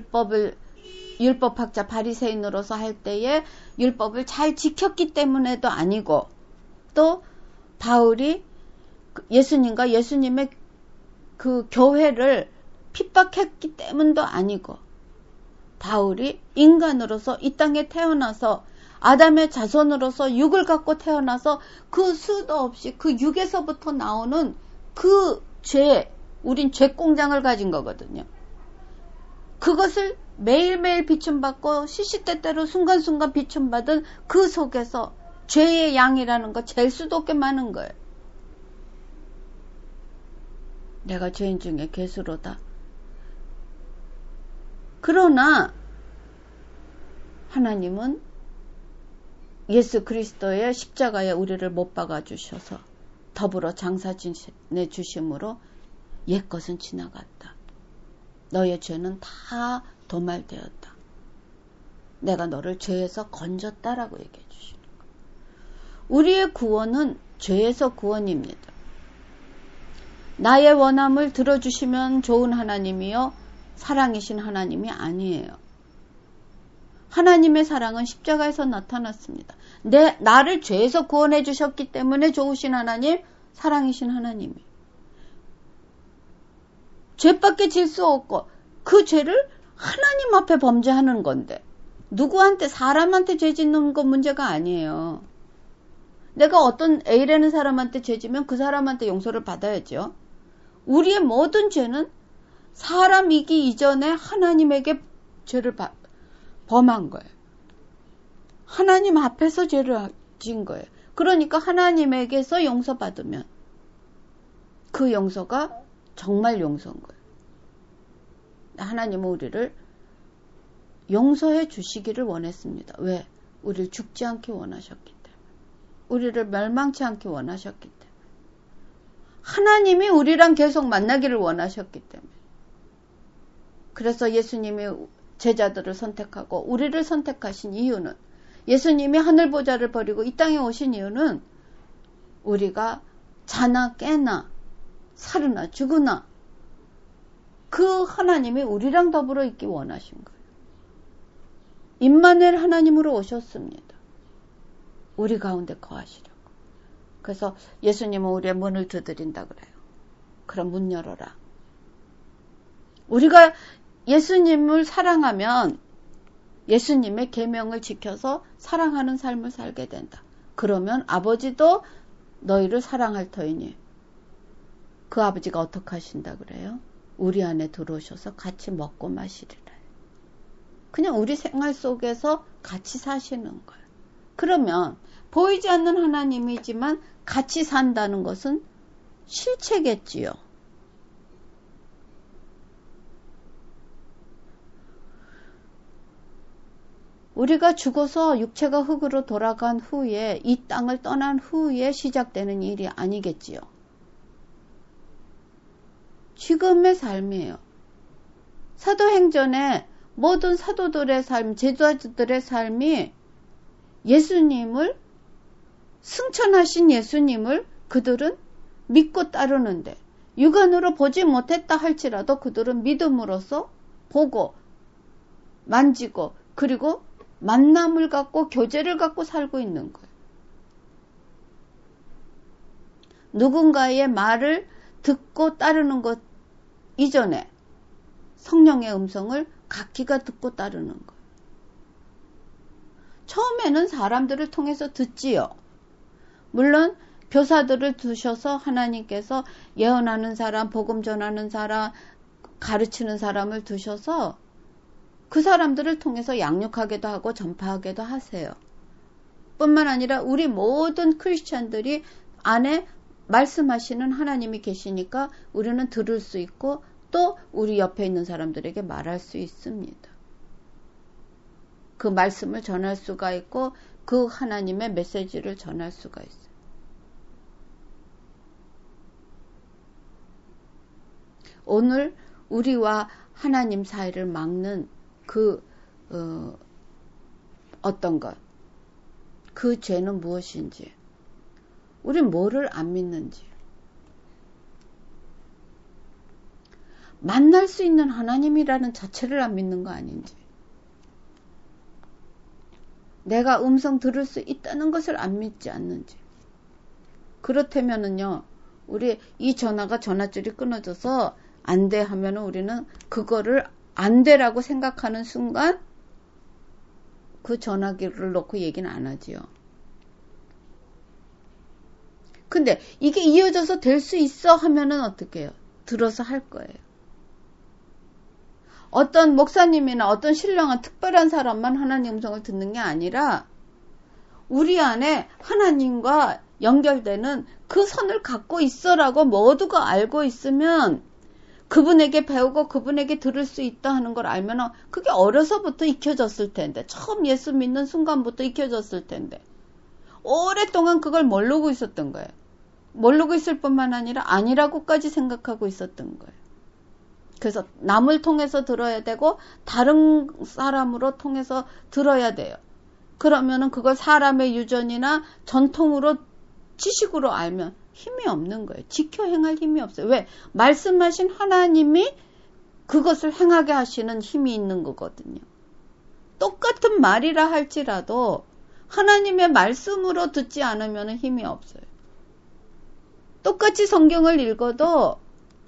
율법학자 바리새인으로서 할 때에 율법을 잘 지켰기 때문에도 아니고 또 바울이 예수님과 예수님의 그 교회를 핍박했기 때문도 아니고 바울이 인간으로서 이 땅에 태어나서 아담의 자손으로서 육을 갖고 태어나서 그 수도 없이 그 육에서부터 나오는 그 죄, 우린 죄공장을 가진 거거든요. 그것을 매일매일 비춤받고 시시때때로 순간순간 비춤받은 그 속에서 죄의 양이라는 거 잴 수도 없게 많은 거예요. 내가 죄인 중에 괴수로다. 그러나 하나님은 예수 그리스도의 십자가에 우리를 못 박아 주셔서 더불어 장사 지내 주심으로 옛 것은 지나갔다. 너의 죄는 다 도말되었다. 내가 너를 죄에서 건졌다라고 얘기해 주시는 거예요. 우리의 구원은 죄에서 구원입니다. 나의 원함을 들어주시면 좋은 하나님이요 사랑이신 하나님이 아니에요. 하나님의 사랑은 십자가에서 나타났습니다. 나를 죄에서 구원해 주셨기 때문에 좋으신 하나님, 사랑이신 하나님이. 죄밖에 질 수 없고 그 죄를 하나님 앞에 범죄하는 건데 누구한테 사람한테 죄 짓는 건 문제가 아니에요. 내가 어떤 A라는 사람한테 죄 지면 그 사람한테 용서를 받아야죠. 우리의 모든 죄는 사람이기 이전에 하나님에게 죄를 범한 거예요. 하나님 앞에서 죄를 지은 거예요. 그러니까 하나님에게서 용서받으면 그 용서가 정말 용서인 거예요. 하나님은 우리를 용서해 주시기를 원했습니다. 왜? 우리를 죽지 않게 원하셨기 때문에. 우리를 멸망치 않게 원하셨기 때문에. 하나님이 우리랑 계속 만나기를 원하셨기 때문에. 그래서 예수님이 제자들을 선택하고 우리를 선택하신 이유는, 예수님이 하늘 보좌를 버리고 이 땅에 오신 이유는 우리가 자나 깨나 살으나 죽으나 그 하나님이 우리랑 더불어 있기 원하신 거예요. 임마누엘 하나님으로 오셨습니다. 우리 가운데 거하시려고. 그래서 예수님은 우리의 문을 두드린다 그래요. 그럼 문 열어라. 우리가 예수님을 사랑하면 예수님의 계명을 지켜서 사랑하는 삶을 살게 된다. 그러면 아버지도 너희를 사랑할 터이니 그 아버지가 어떻게 하신다 그래요? 우리 안에 들어오셔서 같이 먹고 마시리라. 그냥 우리 생활 속에서 같이 사시는 거예요. 그러면 보이지 않는 하나님이지만 같이 산다는 것은 실체겠지요. 우리가 죽어서 육체가 흙으로 돌아간 후에 이 땅을 떠난 후에 시작되는 일이 아니겠지요. 지금의 삶이에요. 사도행전에 모든 사도들의 삶, 제자들의 삶이 예수님을, 승천하신 예수님을 그들은 믿고 따르는데, 육안으로 보지 못했다 할지라도 그들은 믿음으로써 보고 만지고 그리고 만남을 갖고 교제를 갖고 살고 있는 거예요. 누군가의 말을 듣고 따르는 것 이전에 성령의 음성을 각기가 듣고 따르는 거예요. 처음에는 사람들을 통해서 듣지요. 물론 교사들을 두셔서 하나님께서 예언하는 사람, 복음 전하는 사람, 가르치는 사람을 두셔서 그 사람들을 통해서 양육하기도 하고 전파하기도 하세요. 뿐만 아니라 우리 모든 크리스찬들이 안에 말씀하시는 하나님이 계시니까 우리는 들을 수 있고 또 우리 옆에 있는 사람들에게 말할 수 있습니다. 그 말씀을 전할 수가 있고 그 하나님의 메시지를 전할 수가 있어요. 오늘 우리와 하나님 사이를 막는 어떤 것, 그 죄는 무엇인지, 우린 뭐를 안 믿는지, 만날 수 있는 하나님이라는 자체를 안 믿는 거 아닌지, 내가 음성 들을 수 있다는 것을 안 믿지 않는지. 그렇다면은요, 우리 이 전화가 전화줄이 끊어져서 안 돼 하면은 우리는 그거를 안 돼라고 생각하는 순간 그 전화기를 놓고 얘기는 안 하지요. 근데 이게 이어져서 될 수 있어 하면은 어떻게 해요? 들어서 할 거예요. 어떤 목사님이나 어떤 신령한 특별한 사람만 하나님 음성을 듣는 게 아니라 우리 안에 하나님과 연결되는 그 선을 갖고 있어라고 모두가 알고 있으면 그분에게 배우고 그분에게 들을 수 있다 하는 걸 알면 그게 어려서부터 익혀졌을 텐데, 처음 예수 믿는 순간부터 익혀졌을 텐데 오랫동안 그걸 모르고 있었던 거예요. 모르고 있을 뿐만 아니라 아니라고까지 생각하고 있었던 거예요. 그래서 남을 통해서 들어야 되고 다른 사람으로 통해서 들어야 돼요. 그러면은 그걸 사람의 유전이나 전통으로 지식으로 알면 힘이 없는 거예요. 지켜 행할 힘이 없어요. 왜? 말씀하신 하나님이 그것을 행하게 하시는 힘이 있는 거거든요. 똑같은 말이라 할지라도 하나님의 말씀으로 듣지 않으면 힘이 없어요. 똑같이 성경을 읽어도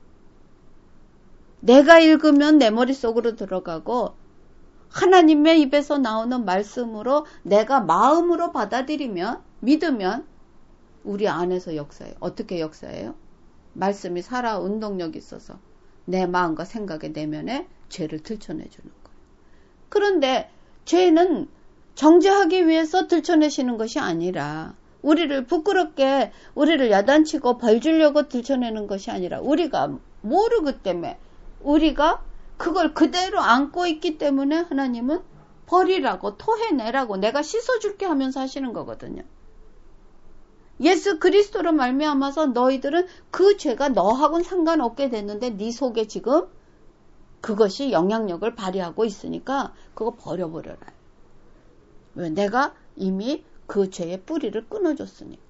내가 읽으면 내 머릿속으로 들어가고 하나님의 입에서 나오는 말씀으로 내가 마음으로 받아들이면, 믿으면 우리 안에서 역사해요. 어떻게 역사해요? 말씀이 살아 운동력이 있어서 내 마음과 생각의 내면에 죄를 들춰내주는 거예요. 그런데 죄는 정죄하기 위해서 들춰내시는 것이 아니라, 우리를 부끄럽게, 우리를 야단치고 벌 주려고 들춰내는 것이 아니라, 우리가 모르기 때문에, 우리가 그걸 그대로 안고 있기 때문에 하나님은 버리라고, 토해내라고, 내가 씻어줄게 하면서 하시는 거거든요. 예수 그리스도로 말미암아서 너희들은 그 죄가 너하고는 상관없게 됐는데 네 속에 지금 그것이 영향력을 발휘하고 있으니까 그거 버려버려라. 왜? 내가 이미 그 죄의 뿌리를 끊어줬으니까.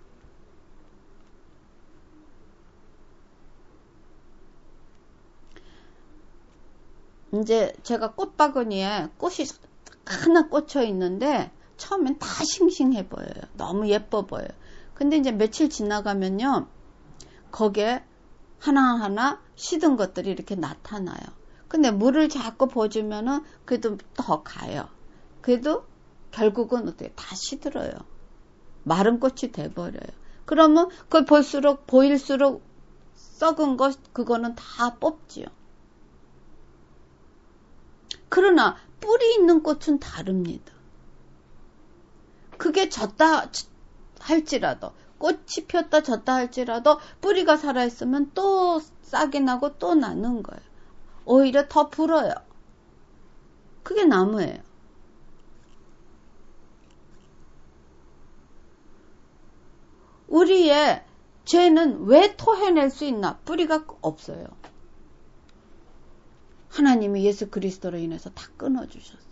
이제 제가 꽃바구니에 꽃이 하나 꽂혀 있는데 처음엔 다 싱싱해 보여요. 너무 예뻐 보여요. 근데 이제 며칠 지나가면요, 거기에 하나하나 시든 것들이 이렇게 나타나요. 근데 물을 자꾸 부어주면은 그래도 더 가요. 그래도 결국은 어떻게 다 시들어요. 마른 꽃이 돼버려요. 그러면 그걸 볼수록 보일수록 썩은 것 그거는 다 뽑지요. 그러나 뿌리 있는 꽃은 다릅니다. 그게 졌다 할지라도, 꽃이 피었다 졌다 할지라도 뿌리가 살아있으면 또 싹이 나고 또 나는 거예요. 오히려 더 불어요. 그게 나무예요. 우리의 죄는 왜 토해낼 수 있나? 뿌리가 없어요. 하나님이 예수 그리스도로 인해서 다 끊어주셨어요.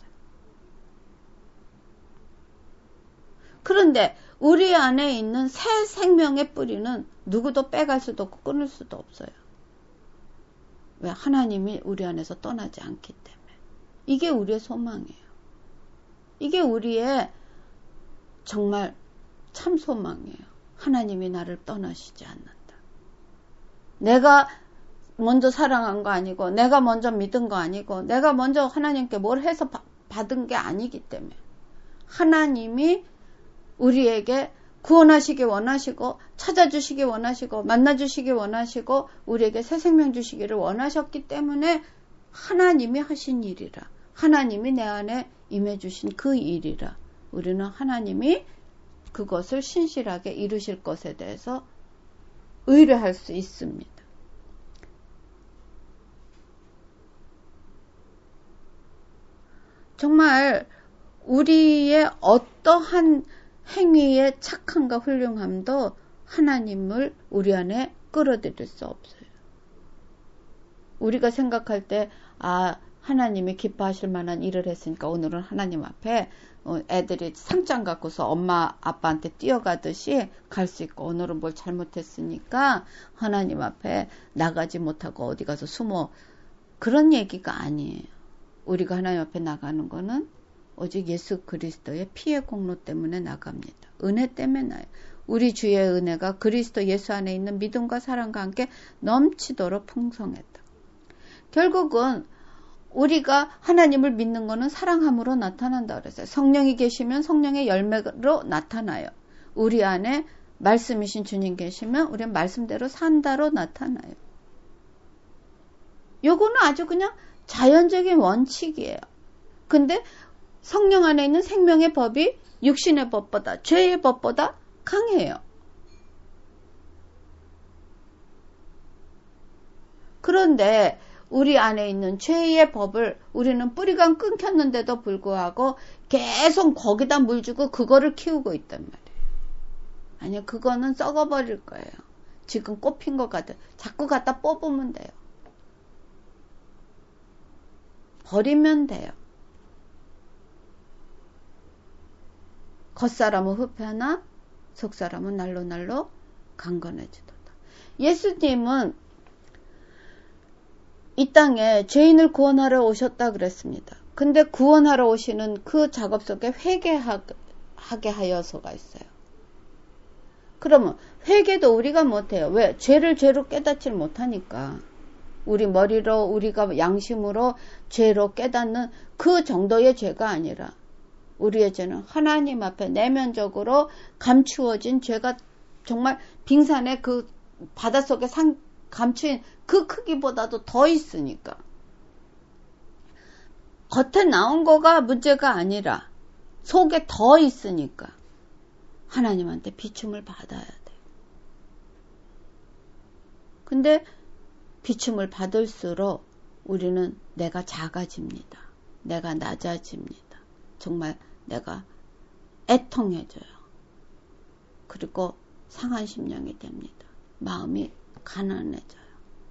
그런데 우리 안에 있는 새 생명의 뿌리는 누구도 빼갈 수도 없고 끊을 수도 없어요. 왜? 하나님이 우리 안에서 떠나지 않기 때문에. 이게 우리의 소망이에요. 이게 우리의 정말 참 소망이에요. 하나님이 나를 떠나시지 않는다. 내가 먼저 사랑한 거 아니고, 내가 먼저 믿은 거 아니고, 내가 먼저 하나님께 뭘 해서 받은 게 아니기 때문에 하나님이 우리에게 구원하시기 원하시고, 찾아주시기 원하시고, 만나주시기 원하시고, 우리에게 새 생명 주시기를 원하셨기 때문에 하나님이 하신 일이라, 하나님이 내 안에 임해주신 그 일이라, 우리는 하나님이 그것을 신실하게 이루실 것에 대해서 의뢰할 수 있습니다. 정말 우리의 어떠한 행위의 착함과 훌륭함도 하나님을 우리 안에 끌어들일 수 없어요. 우리가 생각할 때 하나님이 기뻐하실 만한 일을 했으니까 오늘은 하나님 앞에 애들이 상장 갖고서 엄마 아빠한테 뛰어가듯이 갈 수 있고, 오늘은 뭘 잘못했으니까 하나님 앞에 나가지 못하고 어디 가서 숨어, 그런 얘기가 아니에요. 우리가 하나님 앞에 나가는 거는 오직 예수 그리스도의 피의 공로 때문에 나갑니다. 은혜 때문에 나요. 우리 주의 은혜가 그리스도 예수 안에 있는 믿음과 사랑과 함께 넘치도록 풍성했다. 결국은 우리가 하나님을 믿는 거는 사랑함으로 나타난다 그랬어요. 성령이 계시면 성령의 열매로 나타나요. 우리 안에 말씀이신 주님 계시면 우리는 말씀대로 산다로 나타나요. 요거는 아주 그냥 자연적인 원칙이에요. 근데 성령 안에 있는 생명의 법이 육신의 법보다, 죄의 법보다 강해요. 그런데 우리 안에 있는 죄의 법을 우리는 뿌리가 끊겼는데도 불구하고 계속 거기다 물 주고 그거를 키우고 있단 말이에요. 아니요, 그거는 썩어버릴 거예요. 지금 꽃핀 것 같아. 자꾸 갖다 뽑으면 돼요. 버리면 돼요. 겉사람은 흡하나 속사람은 날로 강건해지도다. 예수님은 이 땅에 죄인을 구원하러 오셨다 그랬습니다. 근데 구원하러 오시는 그 작업 속에 회개하게 하여서가 있어요. 그러면 회개도 우리가 못해요. 왜? 죄를 죄로 깨닫지 못하니까. 우리 머리로, 우리가 양심으로 죄로 깨닫는 그 정도의 죄가 아니라 우리의 죄는 하나님 앞에 내면적으로 감추어진 죄가 정말 빙산의 그 바닷속에 감추인 그 크기보다도 더 있으니까. 겉에 나온 거가 문제가 아니라 속에 더 있으니까 하나님한테 비춤을 받아야 돼요. 근데 비춤을 받을수록 우리는 내가 작아집니다. 내가 낮아집니다. 정말 내가 애통해져요. 그리고 상한 심령이 됩니다. 마음이 가난해져요.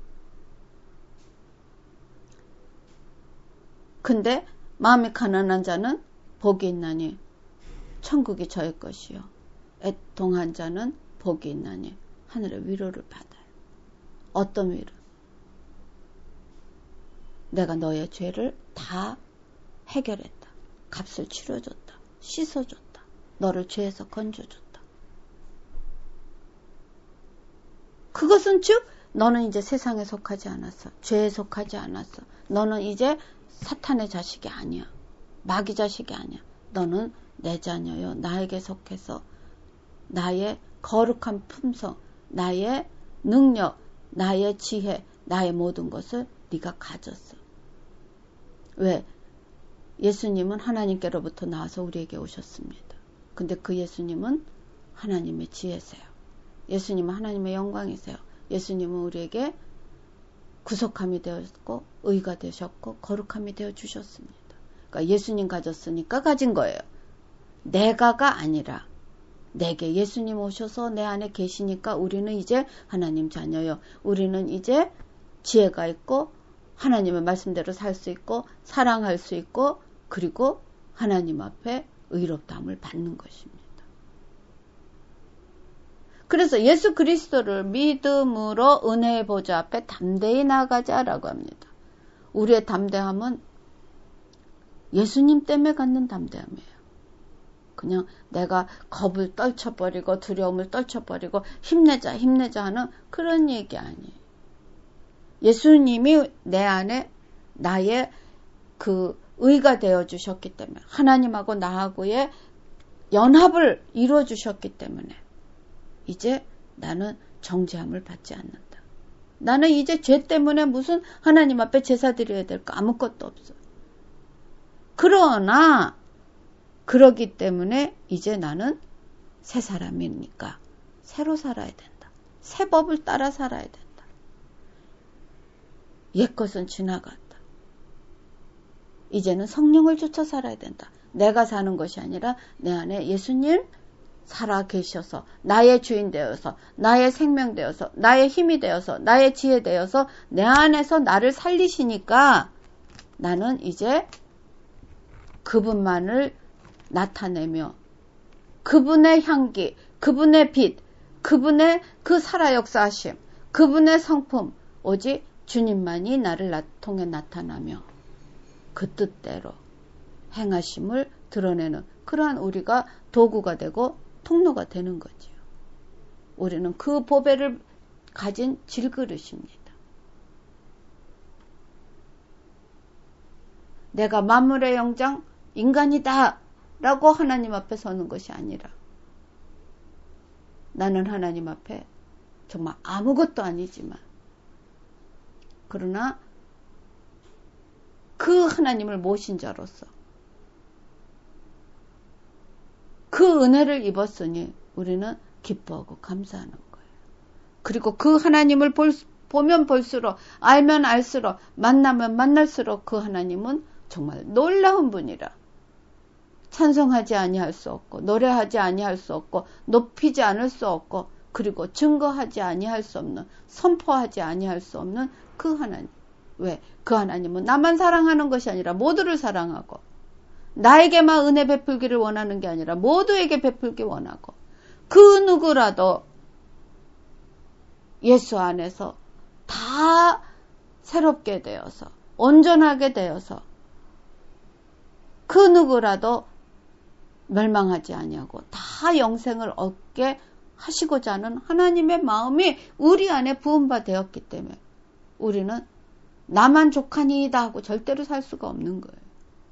근데 마음이 가난한 자는 복이 있나니 천국이 저의 것이요. 애통한 자는 복이 있나니 하늘의 위로를 받아요. 어떤 위로? 내가 너의 죄를 다 해결했다. 값을 치러줬다. 씻어줬다. 너를 죄에서 건져줬다. 그것은 즉 너는 이제 세상에 속하지 않았어. 죄에 속하지 않았어. 너는 이제 사탄의 자식이 아니야. 마귀 자식이 아니야. 너는 내 자녀요. 나에게 속해서 나의 거룩한 품성, 나의 능력, 나의 지혜, 나의 모든 것을 네가 가졌어. 왜? 예수님은 하나님께로부터 나와서 우리에게 오셨습니다. 근데 그 예수님은 하나님의 지혜세요. 예수님은 하나님의 영광이세요. 예수님은 우리에게 구속함이 되었고 의가 되셨고 거룩함이 되어 주셨습니다. 그러니까 예수님 가졌으니까 가진 거예요. 내가가 아니라 내게 예수님 오셔서 내 안에 계시니까 우리는 이제 하나님 자녀요. 우리는 이제 지혜가 있고 하나님의 말씀대로 살 수 있고 사랑할 수 있고 그리고 하나님 앞에 의롭다함을 받는 것입니다. 그래서 예수 그리스도를 믿음으로 은혜의 보좌 앞에 담대히 나가자라고 합니다. 우리의 담대함은 예수님 때문에 갖는 담대함이에요. 그냥 내가 겁을 떨쳐버리고 두려움을 떨쳐버리고 힘내자 하는 그런 얘기 아니에요. 예수님이 내 안에 나의 그 의가 되어 주셨기 때문에 하나님하고 나하고의 연합을 이루어 주셨기 때문에 이제 나는 정죄함을 받지 않는다. 나는 이제 죄 때문에 무슨 하나님 앞에 제사 드려야 될 거 아무것도 없어. 그러나 그러기 때문에 이제 나는 새 사람이니까 새로 살아야 된다. 새 법을 따라 살아야 된다. 옛것은 지나갔다. 이제는 성령을 쫓아 살아야 된다. 내가 사는 것이 아니라 내 안에 예수님 살아 계셔서 나의 주인 되어서 나의 생명 되어서 나의 힘이 되어서 나의 지혜 되어서 내 안에서 나를 살리시니까 나는 이제 그분만을 나타내며 그분의 향기, 그분의 빛, 그분의 그 살아 역사하심, 그분의 성품 오직 주님만이 나를 통해 나타나며 그 뜻대로 행하심을 드러내는 그러한 우리가 도구가 되고 통로가 되는 거지요. 우리는 그 보배를 가진 질그릇입니다. 내가 만물의 영장 인간이다 라고 하나님 앞에 서는 것이 아니라 나는 하나님 앞에 정말 아무것도 아니지만 그러나 그 하나님을 모신 자로서 그 은혜를 입었으니 우리는 기뻐하고 감사하는 거예요. 그리고 그 하나님을 보면 볼수록 알면 알수록 만나면 만날수록 그 하나님은 정말 놀라운 분이라 찬송하지 아니할 수 없고 노래하지 아니할 수 없고 높이지 않을 수 없고 그리고 증거하지 아니할 수 없는 선포하지 아니할 수 없는 그 하나님. 왜? 그 하나님은 나만 사랑하는 것이 아니라 모두를 사랑하고 나에게만 은혜 베풀기를 원하는 게 아니라 모두에게 베풀기 원하고 그 누구라도 예수 안에서 다 새롭게 되어서 온전하게 되어서 그 누구라도 멸망하지 아니하고 다 영생을 얻게 하시고자 하는 하나님의 마음이 우리 안에 부음바 되었기 때문에 우리는 나만 족하니이다 하고 절대로 살 수가 없는 거예요.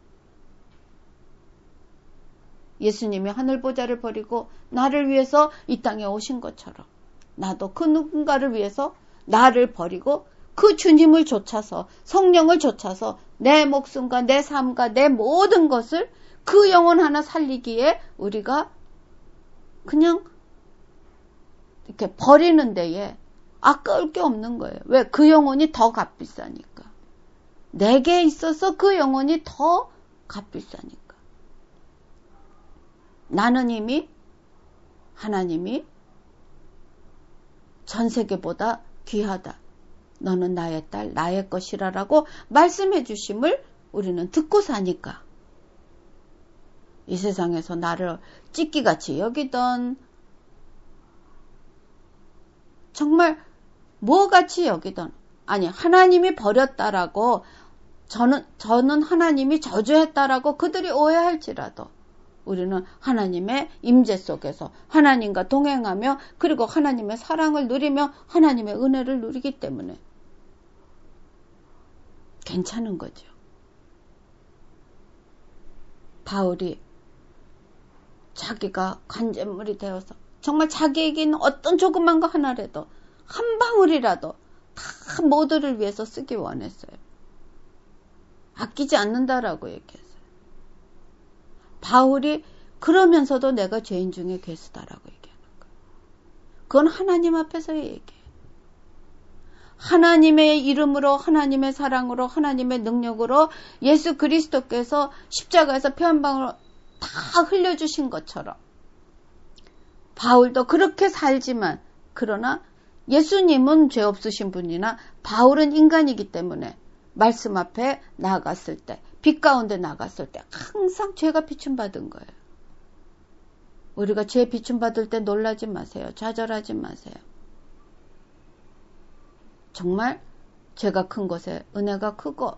예수님이 하늘 보좌를 버리고 나를 위해서 이 땅에 오신 것처럼 나도 그 누군가를 위해서 나를 버리고 그 주님을 쫓아서 성령을 쫓아서 내 목숨과 내 삶과 내 모든 것을 그 영혼 하나 살리기에 우리가 그냥 이렇게 버리는 데에 아까울 게 없는 거예요. 왜? 그 영혼이 더 값비싸니까. 내게 있어서 그 영혼이 더 값비싸니까. 나는 이미 하나님이 전 세계보다 귀하다. 너는 나의 딸, 나의 것이라라고 말씀해 주심을 우리는 듣고 사니까 이 세상에서 나를 찢기같이 여기던 정말 뭐같이 여기던 아니 하나님이 버렸다라고 저는 하나님이 저주했다라고 그들이 오해할지라도 우리는 하나님의 임재 속에서 하나님과 동행하며 그리고 하나님의 사랑을 누리며 하나님의 은혜를 누리기 때문에 괜찮은 거죠. 바울이 자기가 간제물이 되어서 정말 자기에게 있는 어떤 조그만 거 하나라도 한 방울이라도 다 모두를 위해서 쓰기 원했어요. 아끼지 않는다라고 얘기했어요. 바울이 그러면서도 내가 죄인 중에 괴수다라고 얘기하는 거예요. 그건 하나님 앞에서의 얘기예요. 하나님의 이름으로 하나님의 사랑으로 하나님의 능력으로 예수 그리스도께서 십자가에서 피 한 방울 다 흘려주신 것처럼 바울도 그렇게 살지만 그러나 예수님은 죄 없으신 분이나 바울은 인간이기 때문에 말씀 앞에 나아갔을 때 빛 가운데 나갔을 때 항상 죄가 비춤받은 거예요. 우리가 죄 비춤받을 때 놀라지 마세요. 좌절하지 마세요. 정말 죄가 큰 것에 은혜가 크고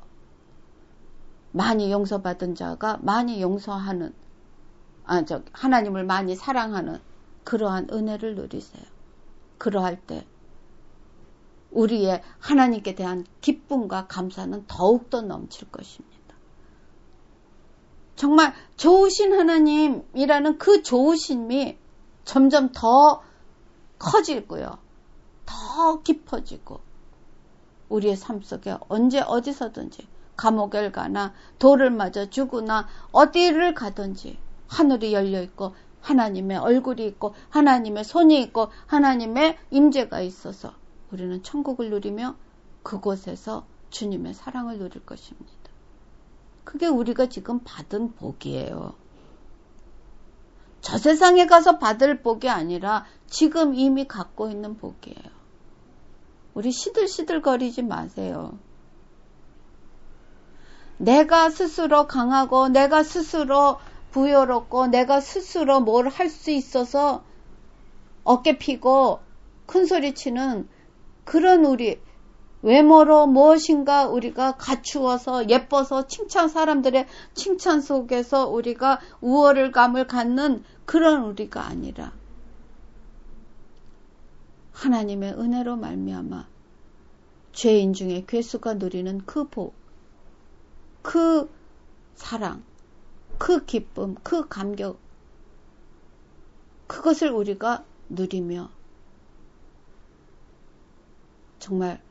많이 용서받은 자가 많이 용서하는 하나님을 많이 사랑하는 그러한 은혜를 누리세요. 그러할 때 우리의 하나님께 대한 기쁨과 감사는 더욱더 넘칠 것입니다. 정말 좋으신 하나님이라는 그 좋으심이 점점 더 커지고요. 더 깊어지고 우리의 삶 속에 언제 어디서든지 감옥에 가나 돌을 맞아 죽으나 어디를 가든지 하늘이 열려있고 하나님의 얼굴이 있고 하나님의 손이 있고 하나님의 임재가 있어서 우리는 천국을 누리며 그곳에서 주님의 사랑을 누릴 것입니다. 그게 우리가 지금 받은 복이에요. 저 세상에 가서 받을 복이 아니라 지금 이미 갖고 있는 복이에요. 우리 시들시들거리지 마세요. 내가 스스로 강하고 내가 스스로 부여롭고 내가 스스로 뭘 할 수 있어서 어깨 피고 큰소리치는 그런 우리 외모로 무엇인가 우리가 갖추어서 예뻐서 사람들의 칭찬 속에서 우리가 우월감을 갖는 그런 우리가 아니라 하나님의 은혜로 말미암아 죄인 중에 괴수가 누리는 그 복, 그 사랑, 그 기쁨, 그 감격, 그것을 우리가 누리며 정말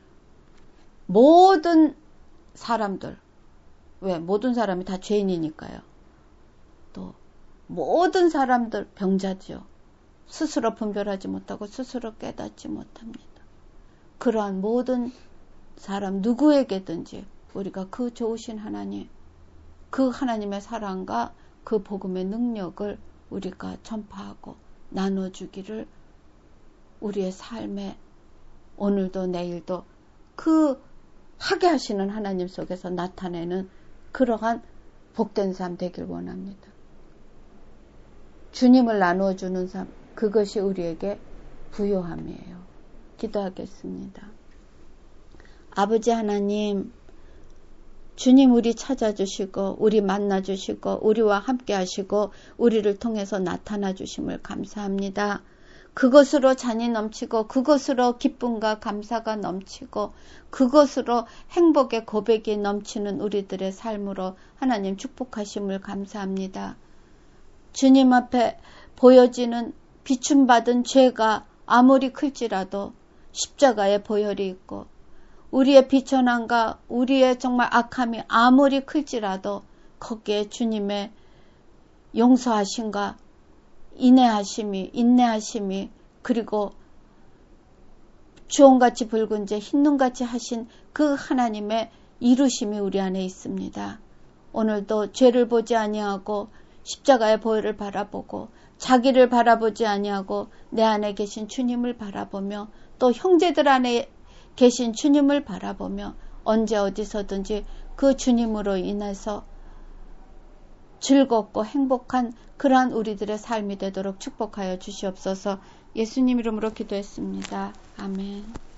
모든 사람들, 왜? 모든 사람이 다 죄인이니까요. 또 모든 사람들 병자지요. 스스로 분별하지 못하고 스스로 깨닫지 못합니다. 그러한 모든 사람 누구에게든지 우리가 그 좋으신 하나님, 그 하나님의 사랑과 그 복음의 능력을 우리가 전파하고 나눠주기를 우리의 삶에 오늘도 내일도 그 하게 하시는 하나님 속에서 나타내는 그러한 복된 삶 되길 원합니다. 주님을 나누어주는 삶, 그것이 우리에게 부요함이에요. 기도하겠습니다. 아버지 하나님, 주님 우리 찾아주시고 우리 만나주시고 우리와 함께 하시고 우리를 통해서 나타나 주심을 감사합니다. 그것으로 잔이 넘치고 그것으로 기쁨과 감사가 넘치고 그것으로 행복의 고백이 넘치는 우리들의 삶으로 하나님 축복하심을 감사합니다. 주님 앞에 보여지는 비춤받은 죄가 아무리 클지라도 십자가에 보혈이 있고 우리의 비천함과 우리의 정말 악함이 아무리 클지라도 거기에 주님의 용서하심과 인내하심이 그리고 주홍같이 붉은 재 흰눈같이 하신 그 하나님의 이루심이 우리 안에 있습니다. 오늘도 죄를 보지 아니하고 십자가의 보혈을 바라보고 자기를 바라보지 아니하고 내 안에 계신 주님을 바라보며 또 형제들 안에 계신 주님을 바라보며 언제 어디서든지 그 주님으로 인해서 즐겁고 행복한 그러한 우리들의 삶이 되도록 축복하여 주시옵소서. 예수님 이름으로 기도했습니다. 아멘.